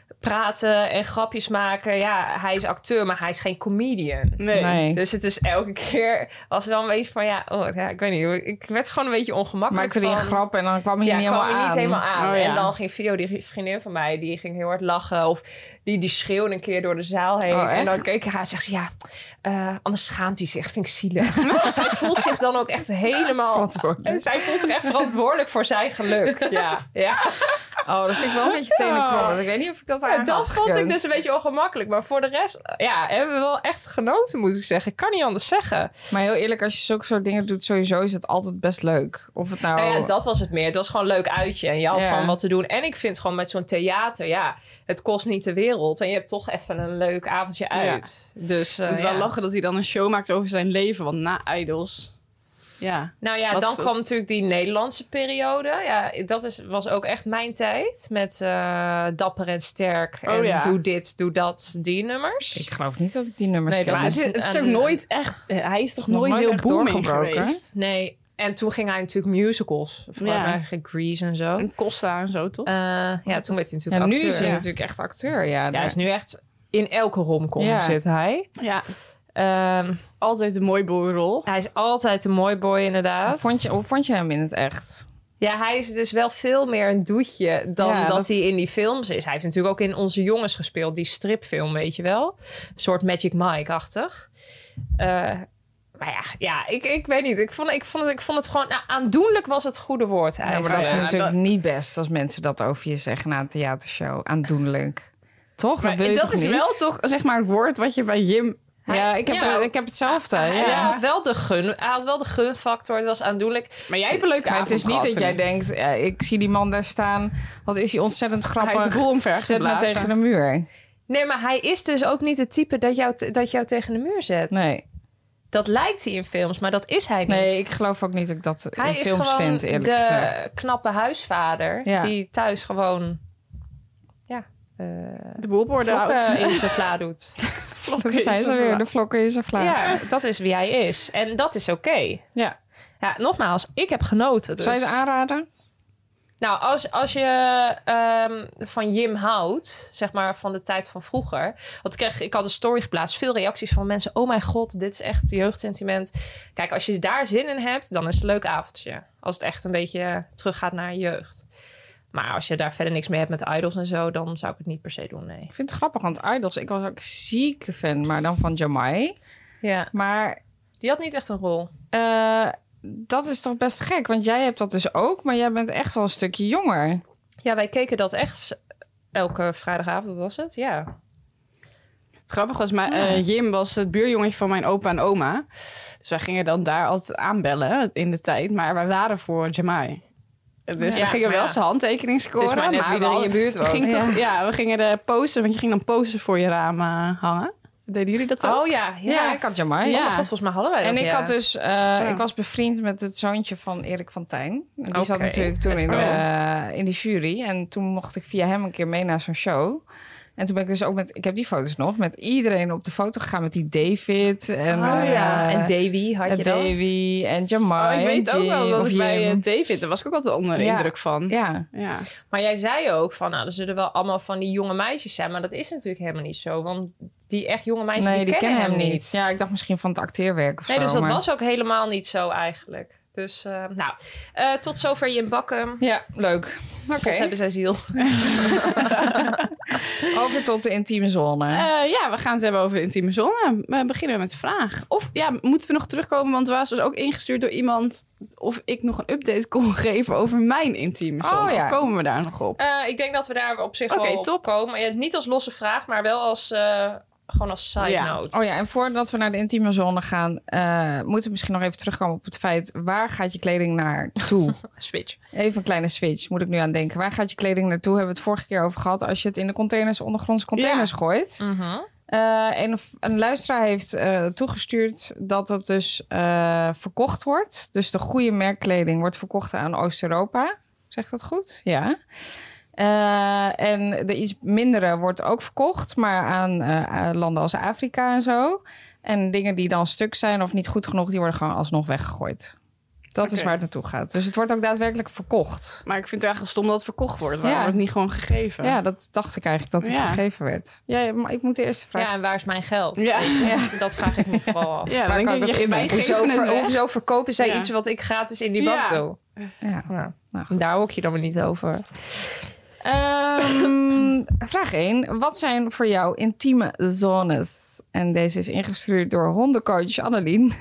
Speaker 6: praten en grapjes maken. Ja, hij is acteur, maar hij is geen comedian.
Speaker 4: Nee.
Speaker 5: Nee.
Speaker 6: Dus het is elke keer was wel een beetje van... Ja, oh, ja, ik weet niet. Ik werd gewoon een beetje ongemakkelijk
Speaker 5: Maakte die een
Speaker 6: van...
Speaker 5: grap en dan kwam hij
Speaker 6: Ja,
Speaker 5: niet
Speaker 6: kwam
Speaker 5: helemaal
Speaker 6: hij
Speaker 5: aan.
Speaker 6: niet helemaal aan.
Speaker 4: Oh, ja.
Speaker 6: En dan ging Vio, die vriendin van mij, die ging heel hard lachen. Of die, die schreeuwde een keer door de zaal heen.
Speaker 5: Oh, echt?
Speaker 6: En dan keek hij haar en zegt ze, ja, uh, anders schaamt hij zich. Vind ik zielig. Zij voelt zich dan ook echt helemaal...
Speaker 5: Verantwoordelijk.
Speaker 6: Zij voelt zich echt verantwoordelijk voor zijn geluk. Ja, ja.
Speaker 5: Oh, dat vind ik wel een beetje tenenkrommend. Ik weet niet of ik dat aan
Speaker 6: Ja,
Speaker 5: had
Speaker 6: dat vond ik
Speaker 5: gekund.
Speaker 6: dus een beetje ongemakkelijk. Maar voor de rest, ja, hebben we wel echt genoten, moet ik zeggen. Ik kan niet anders zeggen.
Speaker 5: Maar heel eerlijk, als je zulke soort dingen doet, sowieso is het altijd best leuk. Of het nou...
Speaker 6: Nou ja, dat was het meer. Het was gewoon een leuk uitje. En je had
Speaker 5: Ja.
Speaker 6: gewoon wat te doen. En ik vind gewoon met zo'n theater, ja, het kost niet de wereld. En je hebt toch even een leuk avondje uit. Dus, uh,
Speaker 4: Ik moet wel
Speaker 6: ja.
Speaker 4: lachen dat hij dan een show maakt over zijn leven. Want na Idols... Ja.
Speaker 6: Nou ja,
Speaker 4: Wat-
Speaker 6: dan kwam natuurlijk die Nederlandse periode. Ja, dat is, was ook echt mijn tijd. Met uh, Dapper en Sterk. En
Speaker 4: Oh ja.
Speaker 6: Doe dit, doe dat, die nummers.
Speaker 5: Ik geloof niet dat ik die nummers
Speaker 6: Nee,
Speaker 5: ken.
Speaker 6: dat
Speaker 4: Maar
Speaker 6: is
Speaker 4: het, is- het is ook
Speaker 6: een-
Speaker 4: nooit echt... Hij is toch
Speaker 5: nog
Speaker 4: nooit
Speaker 5: nooit
Speaker 4: heel
Speaker 5: echt
Speaker 4: booming
Speaker 5: doorgebroken?
Speaker 4: geweest?
Speaker 6: Nee, en toen ging hij natuurlijk musicals. Vooral
Speaker 4: Ja.
Speaker 6: eigenlijk Grease en zo.
Speaker 4: En Costa en zo, toch?
Speaker 6: Uh, ja, toen werd hij
Speaker 5: Ja,
Speaker 6: natuurlijk
Speaker 5: nu
Speaker 6: acteur.
Speaker 5: is hij
Speaker 6: ja.
Speaker 5: natuurlijk echt acteur. Ja,
Speaker 6: Ja, hij
Speaker 5: daar-
Speaker 6: is nu echt... In elke romcom
Speaker 5: Ja.
Speaker 6: zit hij.
Speaker 4: Ja.
Speaker 6: Um,
Speaker 4: Altijd een mooi boerrol.
Speaker 6: hij is altijd een mooi boy, inderdaad.
Speaker 5: Vond je, hoe vond je hem in het echt?
Speaker 6: Ja, hij is dus wel veel meer een doetje dan
Speaker 5: Ja,
Speaker 6: dat,
Speaker 5: dat-
Speaker 6: hij in die films is. Hij heeft natuurlijk ook in Onze Jongens gespeeld, die stripfilm, weet je wel. Een soort Magic Mike-achtig. Uh, maar ja, ja ik, ik weet niet. Ik vond, ik vond, het, ik vond het gewoon... Nou, aandoenlijk was het goede woord
Speaker 5: Ja,
Speaker 6: eigenlijk.
Speaker 5: maar dat is
Speaker 4: ja,
Speaker 5: natuurlijk
Speaker 4: dat-
Speaker 5: niet best als mensen dat over je zeggen na een theatershow. Aandoenlijk. Toch?
Speaker 4: Maar
Speaker 5: dat wil je
Speaker 4: dat
Speaker 5: toch
Speaker 4: is
Speaker 5: niet?
Speaker 4: wel toch, zeg maar, het woord wat je bij Jim...
Speaker 5: Ja, ik heb,
Speaker 6: Ja.
Speaker 5: ik heb hetzelfde.
Speaker 6: Hij,
Speaker 5: ja.
Speaker 6: hij had wel de gun, hij had wel de gunfactor. Het was aandoenlijk.
Speaker 4: Maar jij hebt een leuke
Speaker 5: Maar
Speaker 4: avond
Speaker 5: het is niet
Speaker 4: gehad.
Speaker 5: dat jij denkt, ja, ik zie die man daar staan. Wat is hij ontzettend
Speaker 4: Hij
Speaker 5: grappig.
Speaker 4: heeft de boel omver
Speaker 5: Zet me
Speaker 4: geblazen.
Speaker 5: tegen de muur.
Speaker 6: Nee, maar hij is dus ook niet het type dat jou, te- dat jou tegen de muur zet.
Speaker 5: Nee.
Speaker 6: Dat lijkt hij in films, maar dat is hij niet.
Speaker 5: nee, ik geloof ook niet dat ik dat
Speaker 6: Hij
Speaker 5: in
Speaker 6: is
Speaker 5: films
Speaker 6: gewoon
Speaker 5: vind, eerlijk
Speaker 6: de
Speaker 5: gezegd.
Speaker 6: knappe huisvader
Speaker 5: Ja.
Speaker 6: die thuis gewoon ja, uh,
Speaker 4: De boel worden
Speaker 6: vlokken
Speaker 4: oud.
Speaker 6: in zijn vla doet.
Speaker 5: Dat zijn ze weer, de vlokken in zijn vlaag.
Speaker 6: Ja, dat is wie hij is. En dat is oké.
Speaker 5: Ja.
Speaker 6: Ja, nogmaals, ik heb genoten. Dus.
Speaker 5: Zou je het aanraden?
Speaker 6: Nou, als, als je um, van Jim houdt, zeg maar van de tijd van vroeger. Want ik, kreeg, ik had een story geplaatst, veel reacties van mensen. Oh mijn god, dit is echt jeugdsentiment. Kijk, als je daar zin in hebt, dan is het een leuk avondje. Als het echt een beetje teruggaat naar je jeugd. Maar als je daar verder niks mee hebt met Idols en zo, dan zou ik het niet per se doen, nee.
Speaker 5: Ik vind het grappig, want Idols, ik was ook zieke fan, maar dan van Jamai.
Speaker 6: Ja,
Speaker 5: Maar
Speaker 6: die had niet echt een rol.
Speaker 5: uh, dat is toch best gek, want jij hebt dat dus ook, maar jij bent echt wel een stukje jonger.
Speaker 6: Ja, wij keken dat echt elke vrijdagavond, was het? Ja.
Speaker 4: Het grappige was, maar, uh, Jim was het buurjongetje van mijn opa en oma. Dus wij gingen dan daar altijd aanbellen in de tijd. Maar wij waren voor Jamai. Dus
Speaker 6: Ja,
Speaker 4: we gingen
Speaker 6: maar
Speaker 4: wel
Speaker 6: ja.
Speaker 4: zijn handtekening scoren.
Speaker 6: Het is maar net wie
Speaker 4: we
Speaker 6: er in je
Speaker 4: hadden-
Speaker 6: buurt
Speaker 4: we
Speaker 6: woont.
Speaker 4: gingen
Speaker 5: Ja.
Speaker 4: toch, ja, we gingen de posten, want je ging dan posters voor je raam uh, hangen. Deden jullie dat ook?
Speaker 6: Oh ja, ja.
Speaker 5: Ja, ik had Jamai.
Speaker 6: Oh
Speaker 4: Ja.
Speaker 6: mijn god, volgens mij hadden wij dat,
Speaker 5: En ik
Speaker 6: ja.
Speaker 5: had dus, uh, ik was bevriend met het zoontje van Erik van Tijn. En die
Speaker 6: Oké,
Speaker 5: zat natuurlijk toen
Speaker 6: let's
Speaker 5: in
Speaker 6: go.
Speaker 5: de, in die jury. En toen mocht ik via hem een keer mee naar zo'n show. En toen ben ik dus ook met... Ik heb die foto's nog. Met iedereen op de foto gegaan. Met die David. En,
Speaker 4: Oh, ja.
Speaker 5: eh,
Speaker 6: En Davy had je
Speaker 5: en
Speaker 6: dan?
Speaker 5: Davy en Jamai.
Speaker 4: Oh, ik weet
Speaker 5: en
Speaker 4: ook wel
Speaker 5: Jim,
Speaker 4: dat
Speaker 5: of
Speaker 4: ik bij
Speaker 5: Jim.
Speaker 4: uh, David... Daar was ik ook altijd onder de
Speaker 5: Ja.
Speaker 4: indruk van.
Speaker 5: Ja.
Speaker 4: Ja.
Speaker 6: Maar jij zei ook van, nou, er zullen wel allemaal van die jonge meisjes zijn. Maar dat is natuurlijk helemaal niet zo. Want die echt jonge meisjes,
Speaker 5: Nee,
Speaker 6: die,
Speaker 5: die
Speaker 6: kennen
Speaker 5: kennen
Speaker 6: hem
Speaker 5: hem
Speaker 6: niet.
Speaker 5: niet. Ja, ik dacht misschien van het acteerwerk of
Speaker 6: Nee,
Speaker 5: zo.
Speaker 6: dus dat
Speaker 5: maar-
Speaker 6: was ook helemaal niet zo eigenlijk. Dus, uh, nou, uh, tot zover je bakken.
Speaker 5: Ja, leuk. Oké.
Speaker 6: God hebben zij ziel.
Speaker 5: Over tot de intieme zone.
Speaker 4: Uh, ja, we gaan het hebben over de intieme zone. We beginnen met de vraag. Of ja, moeten we nog terugkomen? Want we was dus ook ingestuurd door iemand... of ik nog een update kon geven over mijn intieme zone.
Speaker 5: Oh, ja.
Speaker 4: Of komen we daar nog op?
Speaker 6: Uh, ik denk dat we daar op zich
Speaker 4: Oké,
Speaker 6: wel op
Speaker 4: top.
Speaker 6: komen. Ja, niet als losse vraag, maar wel als... Uh, Gewoon als side
Speaker 4: Ja.
Speaker 6: note.
Speaker 5: Oh ja, en voordat we naar de intieme zone gaan... Uh, moeten we misschien nog even terugkomen op het feit... waar gaat je kleding naartoe?
Speaker 6: Switch.
Speaker 5: Even een kleine switch, moet ik nu aan denken. Waar gaat je kleding naartoe? Hebben we het vorige keer over gehad... als je het in de containers, ondergrondse containers
Speaker 4: Ja.
Speaker 5: gooit.
Speaker 6: Mm-hmm.
Speaker 5: Uh, een, een luisteraar heeft uh, toegestuurd... dat het dus uh, verkocht wordt. Dus de goede merkkleding wordt verkocht aan Oost-Europa. Zegt dat goed? Ja. Uh, en de iets mindere wordt ook verkocht, maar aan uh, landen als Afrika en zo. En dingen die dan stuk zijn of niet goed genoeg, die worden gewoon alsnog weggegooid. Dat
Speaker 4: Okay.
Speaker 5: is waar het naartoe gaat. Dus het wordt ook daadwerkelijk verkocht.
Speaker 4: Maar ik vind het eigenlijk stom dat het verkocht wordt. Waarom
Speaker 5: Ja.
Speaker 4: wordt het niet gewoon gegeven?
Speaker 5: Ja, dat dacht ik eigenlijk dat het
Speaker 4: Ja.
Speaker 5: gegeven werd. Ja, maar ik moet de eerste vraag.
Speaker 6: Ja, en waar is mijn geld?
Speaker 4: Ja.
Speaker 6: Ja. Dat vraag ik me vooral af.
Speaker 4: Ja,
Speaker 5: Waar
Speaker 4: dan
Speaker 5: kan
Speaker 4: denk
Speaker 5: ik
Speaker 4: ik,
Speaker 5: dat
Speaker 4: je
Speaker 5: in
Speaker 4: mij
Speaker 5: doen?
Speaker 6: Hoezo,
Speaker 4: geven het
Speaker 6: ver,
Speaker 4: weg.
Speaker 6: hoezo verkopen zij
Speaker 4: Ja.
Speaker 6: iets wat ik gratis in die
Speaker 4: Ja.
Speaker 6: bak doe?
Speaker 5: Ja.
Speaker 6: Ja.
Speaker 5: Nou, goed.
Speaker 6: Daar hok je dan maar niet over.
Speaker 5: Um, vraag één. Wat zijn voor jou intieme zones? En deze is ingestuurd door hondencoach Annelien.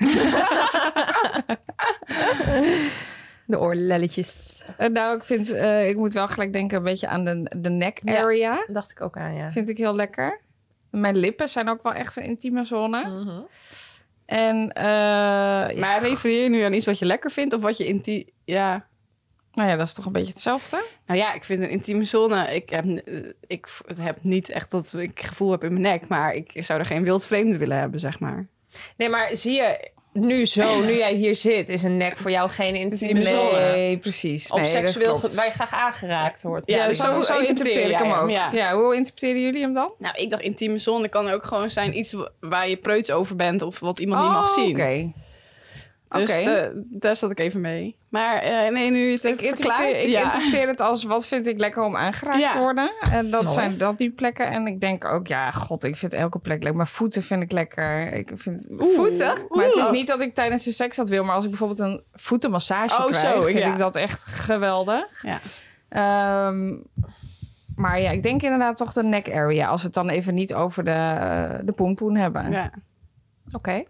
Speaker 6: De oorlelletjes.
Speaker 5: Uh, nou, ik vind, uh, ik moet wel gelijk denken een beetje aan de, de neck area.
Speaker 6: Ja, dacht ik ook aan, ja.
Speaker 5: Vind ik heel lekker. Mijn lippen zijn ook wel echt een intieme zone.
Speaker 6: Mm-hmm.
Speaker 5: En, uh, ja,
Speaker 4: Maar refereer je nu aan iets wat je lekker vindt of wat je intiem... Ja.
Speaker 5: nou ja, dat is toch een beetje hetzelfde?
Speaker 4: Nou ja, ik vind een intieme zone... Ik heb, ik heb niet echt dat ik gevoel heb in mijn nek... maar ik zou er geen wild vreemde willen hebben, zeg maar.
Speaker 6: Nee, maar zie je, nu zo, nu jij hier zit, is een nek voor jou geen intieme zone.
Speaker 5: Nee, precies.
Speaker 6: Op
Speaker 5: nee,
Speaker 6: seksueel,
Speaker 5: dat klopt.
Speaker 6: ge- waar je graag aangeraakt wordt.
Speaker 4: Ja,
Speaker 5: Ja,
Speaker 4: dus
Speaker 5: zo,
Speaker 4: zo
Speaker 5: zo interpreteer ik
Speaker 4: jij
Speaker 5: hem
Speaker 4: hem,
Speaker 5: ook.
Speaker 4: ja.
Speaker 5: Ja, hoe interpreteren jullie hem dan?
Speaker 4: Nou, ik dacht intieme zone kan ook gewoon zijn iets waar je preuts over bent... of wat iemand niet mag zien.
Speaker 5: Oké.
Speaker 4: Dus
Speaker 5: Oké.
Speaker 4: de- daar zat ik even mee. Maar uh, nee, nu je het
Speaker 5: Ik
Speaker 4: even verklaart...
Speaker 5: interpreteer, ik
Speaker 4: ja.
Speaker 5: interpreteer het als wat vind ik lekker om aangeraakt
Speaker 4: Ja.
Speaker 5: te worden. En dat
Speaker 6: Mooi.
Speaker 5: zijn dat die plekken. En ik denk ook, ja, god, ik vind elke plek lekker. Mijn voeten vind ik lekker. Ik vind
Speaker 4: Voeten?
Speaker 5: Maar het is
Speaker 4: Oeh.
Speaker 5: niet dat ik tijdens de seks dat wil. Maar als ik bijvoorbeeld een voetenmassage
Speaker 4: Oh,
Speaker 5: krijg,
Speaker 4: zo,
Speaker 5: vind
Speaker 4: ja.
Speaker 5: ik dat echt geweldig.
Speaker 4: Ja.
Speaker 5: Ehm, maar ja, ik denk inderdaad toch de neck area. Als we het dan even niet over de, uh, de poenpoen hebben.
Speaker 4: Ja.
Speaker 6: Oké. Okay.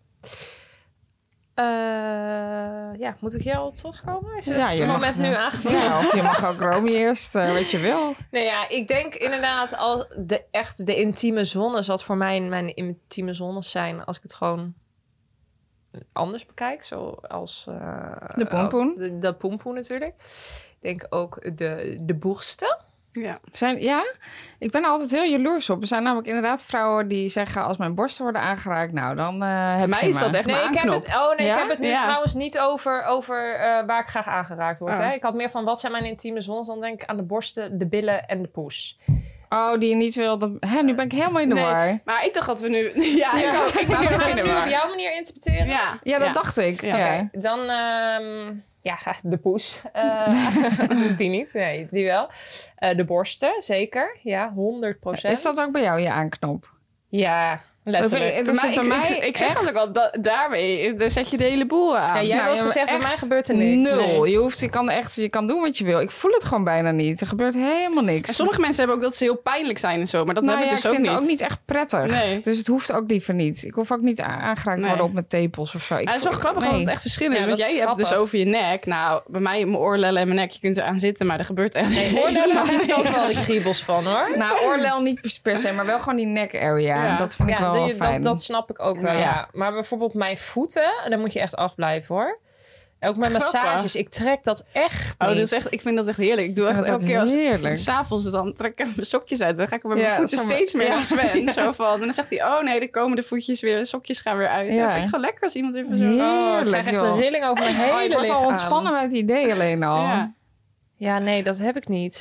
Speaker 6: Uh, ja, moet ik jou op terugkomen? Is het
Speaker 5: Ja, je
Speaker 6: moment
Speaker 5: mag,
Speaker 6: nu
Speaker 5: ja.
Speaker 6: aangevangen?
Speaker 5: Ja, of je mag ook Romy eerst, uh, wat je wil.
Speaker 6: Nee, ja, ik denk inderdaad al de echt de intieme zones, wat voor mij mijn intieme zones zijn, als ik het gewoon anders bekijk, zoals uh,
Speaker 5: de poenpoen.
Speaker 6: De, de poenpoen natuurlijk. Ik denk ook de de borsten.
Speaker 4: Ja.
Speaker 5: Zijn, ja, ik ben er altijd heel jaloers op. Er zijn namelijk inderdaad vrouwen die zeggen... als mijn borsten worden aangeraakt, nou, dan uh, heb
Speaker 4: mij
Speaker 5: je
Speaker 4: is
Speaker 5: me.
Speaker 4: dat echt
Speaker 6: Nee,
Speaker 4: mijn
Speaker 6: ik heb
Speaker 4: aanknop.
Speaker 6: het, oh nee,
Speaker 5: Ja?
Speaker 6: ik heb het nu
Speaker 4: Ja.
Speaker 6: trouwens niet over, over uh, waar ik graag aangeraakt word.
Speaker 4: Oh.
Speaker 6: Hè? Ik had meer van, wat zijn mijn intieme zones? Dan denk ik aan de borsten, de billen en de poes.
Speaker 5: Oh, die je niet wilde... Hè, nu ben ik helemaal in de
Speaker 4: Nee,
Speaker 5: war.
Speaker 4: maar ik dacht dat we nu... Ja, ik, ook, ik ben
Speaker 6: Maar we
Speaker 4: nu ook
Speaker 6: gaan
Speaker 4: in
Speaker 6: het
Speaker 4: de
Speaker 6: nu op
Speaker 4: war.
Speaker 6: jouw manier interpreteren.
Speaker 4: Ja,
Speaker 5: Ja, dat dacht ik.
Speaker 4: Ja.
Speaker 5: Ja.
Speaker 6: Oké, dan... Um, ja, de poes. Uh, die niet. Nee, die wel. Uh, de borsten, zeker. Ja, honderd procent.
Speaker 5: Is dat ook bij jou je aanknop?
Speaker 6: Ja, letterlijk.
Speaker 5: Het
Speaker 4: Bij
Speaker 5: is
Speaker 4: mij,
Speaker 5: bij
Speaker 4: ik,
Speaker 5: mij
Speaker 4: ik, ik zeg
Speaker 5: echt-
Speaker 4: dat ook al, da, daarmee, daar zet je de hele boel aan.
Speaker 6: Ja, jij
Speaker 5: Nou,
Speaker 6: hebt
Speaker 5: ja,
Speaker 6: gezegd, bij
Speaker 5: echt
Speaker 6: mij gebeurt er niks.
Speaker 5: Nul.
Speaker 6: Nee.
Speaker 5: Je, hoeft, je kan echt, je kan doen wat je wil. Ik voel het gewoon bijna niet. Er gebeurt helemaal niks.
Speaker 4: En sommige mensen hebben ook dat ze heel pijnlijk zijn en zo, maar dat
Speaker 5: nou
Speaker 4: heb
Speaker 5: ja,
Speaker 4: ik dus
Speaker 5: ik
Speaker 4: ook
Speaker 5: vind
Speaker 4: niet.
Speaker 5: het ook niet echt prettig.
Speaker 4: Nee.
Speaker 5: Dus het hoeft ook liever niet. Ik hoef ook niet a- aangeraakt te
Speaker 4: Nee.
Speaker 5: worden op mijn tepels of zo. Ik
Speaker 4: Maar het is wel
Speaker 5: voel-
Speaker 4: grappig,
Speaker 5: nee.
Speaker 4: want het echt verschillend is.
Speaker 6: Ja,
Speaker 4: Want
Speaker 6: dat
Speaker 4: jij
Speaker 6: is
Speaker 4: hebt het dus
Speaker 6: grappig.
Speaker 4: over je nek. Nou, bij mij, mijn oorlellen en mijn nek, je kunt eraan zitten, maar er gebeurt echt
Speaker 6: Nee,
Speaker 4: helemaal
Speaker 6: oorlellen heb ik ook
Speaker 4: niks.
Speaker 6: wel de kriebels van, hoor.
Speaker 5: Nou, oorlel niet per- per se, maar wel gewoon die neck area.
Speaker 4: Ja.
Speaker 5: Dat vind ik
Speaker 6: Ja,
Speaker 5: wel
Speaker 6: die-
Speaker 5: fijn.
Speaker 6: dat, dat snap ik ook wel,
Speaker 5: Ja.
Speaker 6: ja. Maar bijvoorbeeld mijn voeten, daar moet je echt afblijven, hoor. Ook met
Speaker 4: Grappig.
Speaker 6: massages, ik trek dat echt
Speaker 4: Oh,
Speaker 6: niet.
Speaker 4: dat is echt, ik vind dat echt heerlijk. Ik doe
Speaker 5: Ja,
Speaker 4: echt
Speaker 5: dat is
Speaker 4: elke
Speaker 5: ook
Speaker 4: keer als
Speaker 5: heerlijk.
Speaker 4: s'avonds dan trek ik mijn sokjes uit. Dan ga ik met mijn
Speaker 5: Ja,
Speaker 4: voeten
Speaker 5: zo maar-
Speaker 4: steeds meer
Speaker 5: ja.
Speaker 4: naar Sven. Zo van, en dan zegt hij, oh nee, dan komen de voetjes weer, de sokjes gaan weer uit. Ja.
Speaker 5: Ja.
Speaker 4: Dat vind ik gewoon lekker als iemand even zo...
Speaker 5: Heerlijk.
Speaker 6: Oh, ik krijg echt
Speaker 5: joh.
Speaker 6: een rilling over mijn hele
Speaker 5: Oh, ik word al
Speaker 6: lichaam.
Speaker 5: ontspannen bij het idee alleen al.
Speaker 4: Ja.
Speaker 6: Ja, nee, dat heb ik niet.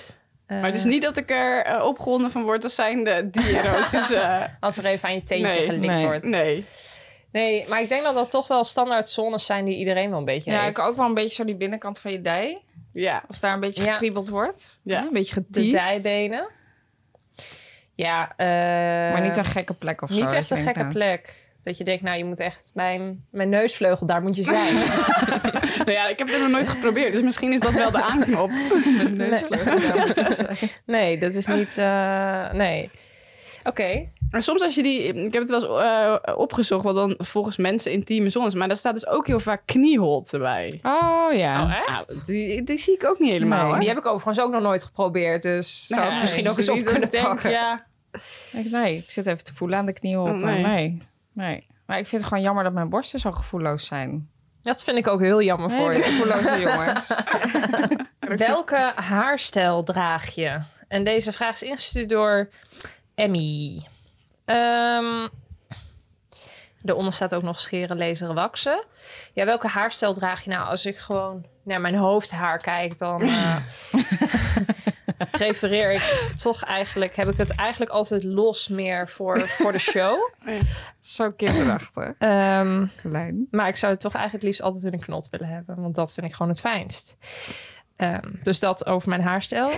Speaker 6: Uh,
Speaker 4: maar het is niet dat ik er uh, opgewonden van word als zijnde dierotisch. Uh,
Speaker 6: als er even aan je teentje
Speaker 4: nee,
Speaker 6: gelikt
Speaker 5: nee.
Speaker 6: wordt.
Speaker 4: Nee.
Speaker 6: Nee, maar ik denk dat dat toch wel standaard zones zijn die iedereen wel een beetje
Speaker 5: Ja,
Speaker 6: heeft.
Speaker 5: ik ook wel een beetje zo die binnenkant van je dij.
Speaker 4: Ja.
Speaker 5: Als daar een beetje
Speaker 6: Ja.
Speaker 5: gekriebeld wordt.
Speaker 4: Ja.
Speaker 5: Een beetje
Speaker 6: De
Speaker 5: geteased.
Speaker 6: dijbenen. Ja, uh,
Speaker 5: Maar niet een gekke plek of zo.
Speaker 6: Niet
Speaker 5: dat
Speaker 6: echt
Speaker 5: je
Speaker 6: een
Speaker 5: denkt,
Speaker 6: gekke
Speaker 5: nou,
Speaker 6: plek. Dat je denkt, nou, je moet echt mijn, mijn neusvleugel, daar moet je zijn.
Speaker 4: Nou ja, ik heb het nog nooit geprobeerd, dus misschien is dat wel de aanknop.
Speaker 5: Mijn neusvleugel, daar moet je zijn.
Speaker 6: Nee, dat is niet... Uh, nee. Oké. Okay.
Speaker 4: Maar soms als je die... Ik heb het wel eens uh, opgezocht, wat dan volgens mensen intieme zones. Maar daar staat dus ook heel vaak knieholte bij.
Speaker 5: Oh ja.
Speaker 6: Oh, echt?
Speaker 4: Nou, die, die zie ik ook niet helemaal.
Speaker 6: Nee,
Speaker 4: hoor.
Speaker 6: die heb ik overigens ook nog nooit geprobeerd. Dus zou
Speaker 4: Nou
Speaker 6: ik
Speaker 4: ja,
Speaker 6: misschien
Speaker 4: het
Speaker 6: ook
Speaker 4: is
Speaker 6: eens op
Speaker 4: niet
Speaker 6: kunnen
Speaker 4: dat ik denk,
Speaker 6: pakken.
Speaker 4: Ja,
Speaker 5: Ik, nee, ik zit even te voelen aan de knieholte.
Speaker 4: Oh,
Speaker 5: nee.
Speaker 4: nee.
Speaker 5: nee. Nee. Maar ik vind het gewoon jammer dat mijn borsten zo gevoelloos zijn.
Speaker 6: Dat vind ik ook heel jammer voor
Speaker 5: Nee,
Speaker 6: je.
Speaker 5: gevoelloze jongens.
Speaker 6: Welke haarstijl draag je? En deze vraag is ingestuurd door Emmy. Um, daaronder staat ook nog scheren, laseren, waksen. Ja, welke haarstijl draag je nou? Als ik gewoon naar mijn hoofdhaar kijk, dan uh, refereer ik toch eigenlijk... heb ik het eigenlijk altijd los meer voor, voor de show.
Speaker 5: Zo kinderachtig.
Speaker 6: Um,
Speaker 5: Klein.
Speaker 6: maar ik zou het toch eigenlijk liefst altijd in een knot willen hebben. Want dat vind ik gewoon het fijnst. Um, dus dat over mijn haarstijl.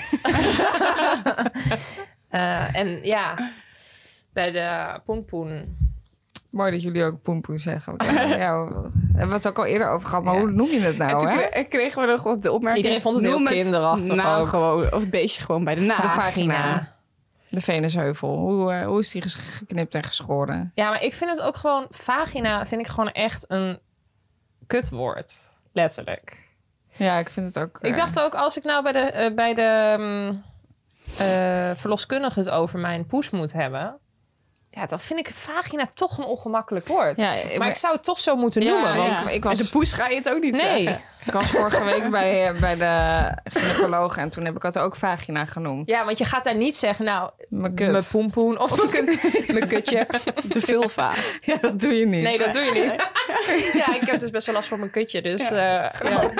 Speaker 6: uh, en ja, bij de poenpoen...
Speaker 5: Mooi dat jullie ook poenpoen zeggen. Ja, ja, we hebben het ook al eerder over gehad, maar
Speaker 6: Ja.
Speaker 5: hoe noem je het
Speaker 4: en
Speaker 5: nou,
Speaker 4: toen
Speaker 5: hè?
Speaker 4: kre- kregen we nog op de opmerking...
Speaker 6: Iedereen vond het heel
Speaker 4: noem
Speaker 6: kinderachtig
Speaker 4: naam
Speaker 6: ook.
Speaker 4: gewoon, of het beestje gewoon bij de naam.
Speaker 5: De vagina. De venusheuvel. Hoe, uh, hoe is die ges- geknipt en geschoren?
Speaker 6: Ja, maar ik vind het ook gewoon... Vagina vind ik gewoon echt een kutwoord. Letterlijk.
Speaker 5: Ja, ik vind het ook...
Speaker 6: Ik
Speaker 5: uh,
Speaker 6: dacht ook, als ik nou bij de, uh, bij de um, uh, verloskundige het over mijn poes moet hebben... Ja, dan vind ik vagina toch een ongemakkelijk woord.
Speaker 5: Ja,
Speaker 6: maar ik zou het toch zo moeten
Speaker 5: Ja,
Speaker 6: noemen.
Speaker 5: ja.
Speaker 6: Want
Speaker 5: ik
Speaker 4: Ik
Speaker 5: was-
Speaker 4: was... De poes ga je het ook niet
Speaker 6: Nee.
Speaker 4: zeggen.
Speaker 5: Ik was vorige week bij, bij de gynaecoloog en toen heb ik het ook vagina genoemd.
Speaker 6: Ja, want je gaat daar niet zeggen, nou,
Speaker 5: Mijn kut.
Speaker 6: mijn poenpoen of mijn, kut, mijn kutje.
Speaker 4: De vulva.
Speaker 5: Ja, dat doe je niet.
Speaker 6: Nee, dat doe je niet. Ja, ik heb dus best wel last van mijn kutje, dus... Ja. Uh, ja.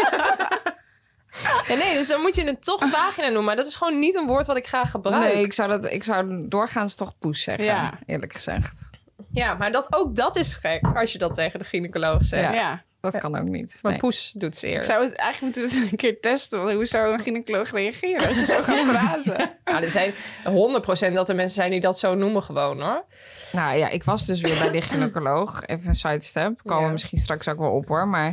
Speaker 6: Ja, nee, dus dan moet je het toch vagina noemen. Maar dat is gewoon niet een woord wat ik graag gebruik.
Speaker 5: Nee, ik zou, dat, ik zou doorgaans toch poes zeggen,
Speaker 4: Ja.
Speaker 5: eerlijk gezegd.
Speaker 6: Ja, maar dat, ook dat is gek als je dat tegen de gynaecoloog zegt.
Speaker 5: Ja.
Speaker 4: Ja.
Speaker 5: Dat kan ook niet.
Speaker 6: Maar
Speaker 5: Nee.
Speaker 6: poes doet ze
Speaker 4: Ik
Speaker 6: eer.
Speaker 4: zou het eigenlijk moeten we het een keer testen. Want hoe zou een gynaecoloog reageren als je zo gaat praten?
Speaker 6: Nou, er zijn honderd procent dat er mensen zijn die dat zo noemen gewoon, hoor.
Speaker 5: Nou ja, ik was dus weer bij de gynaecoloog. Even een sidestep. Komen we
Speaker 6: Ja.
Speaker 5: misschien straks ook wel op hoor. Maar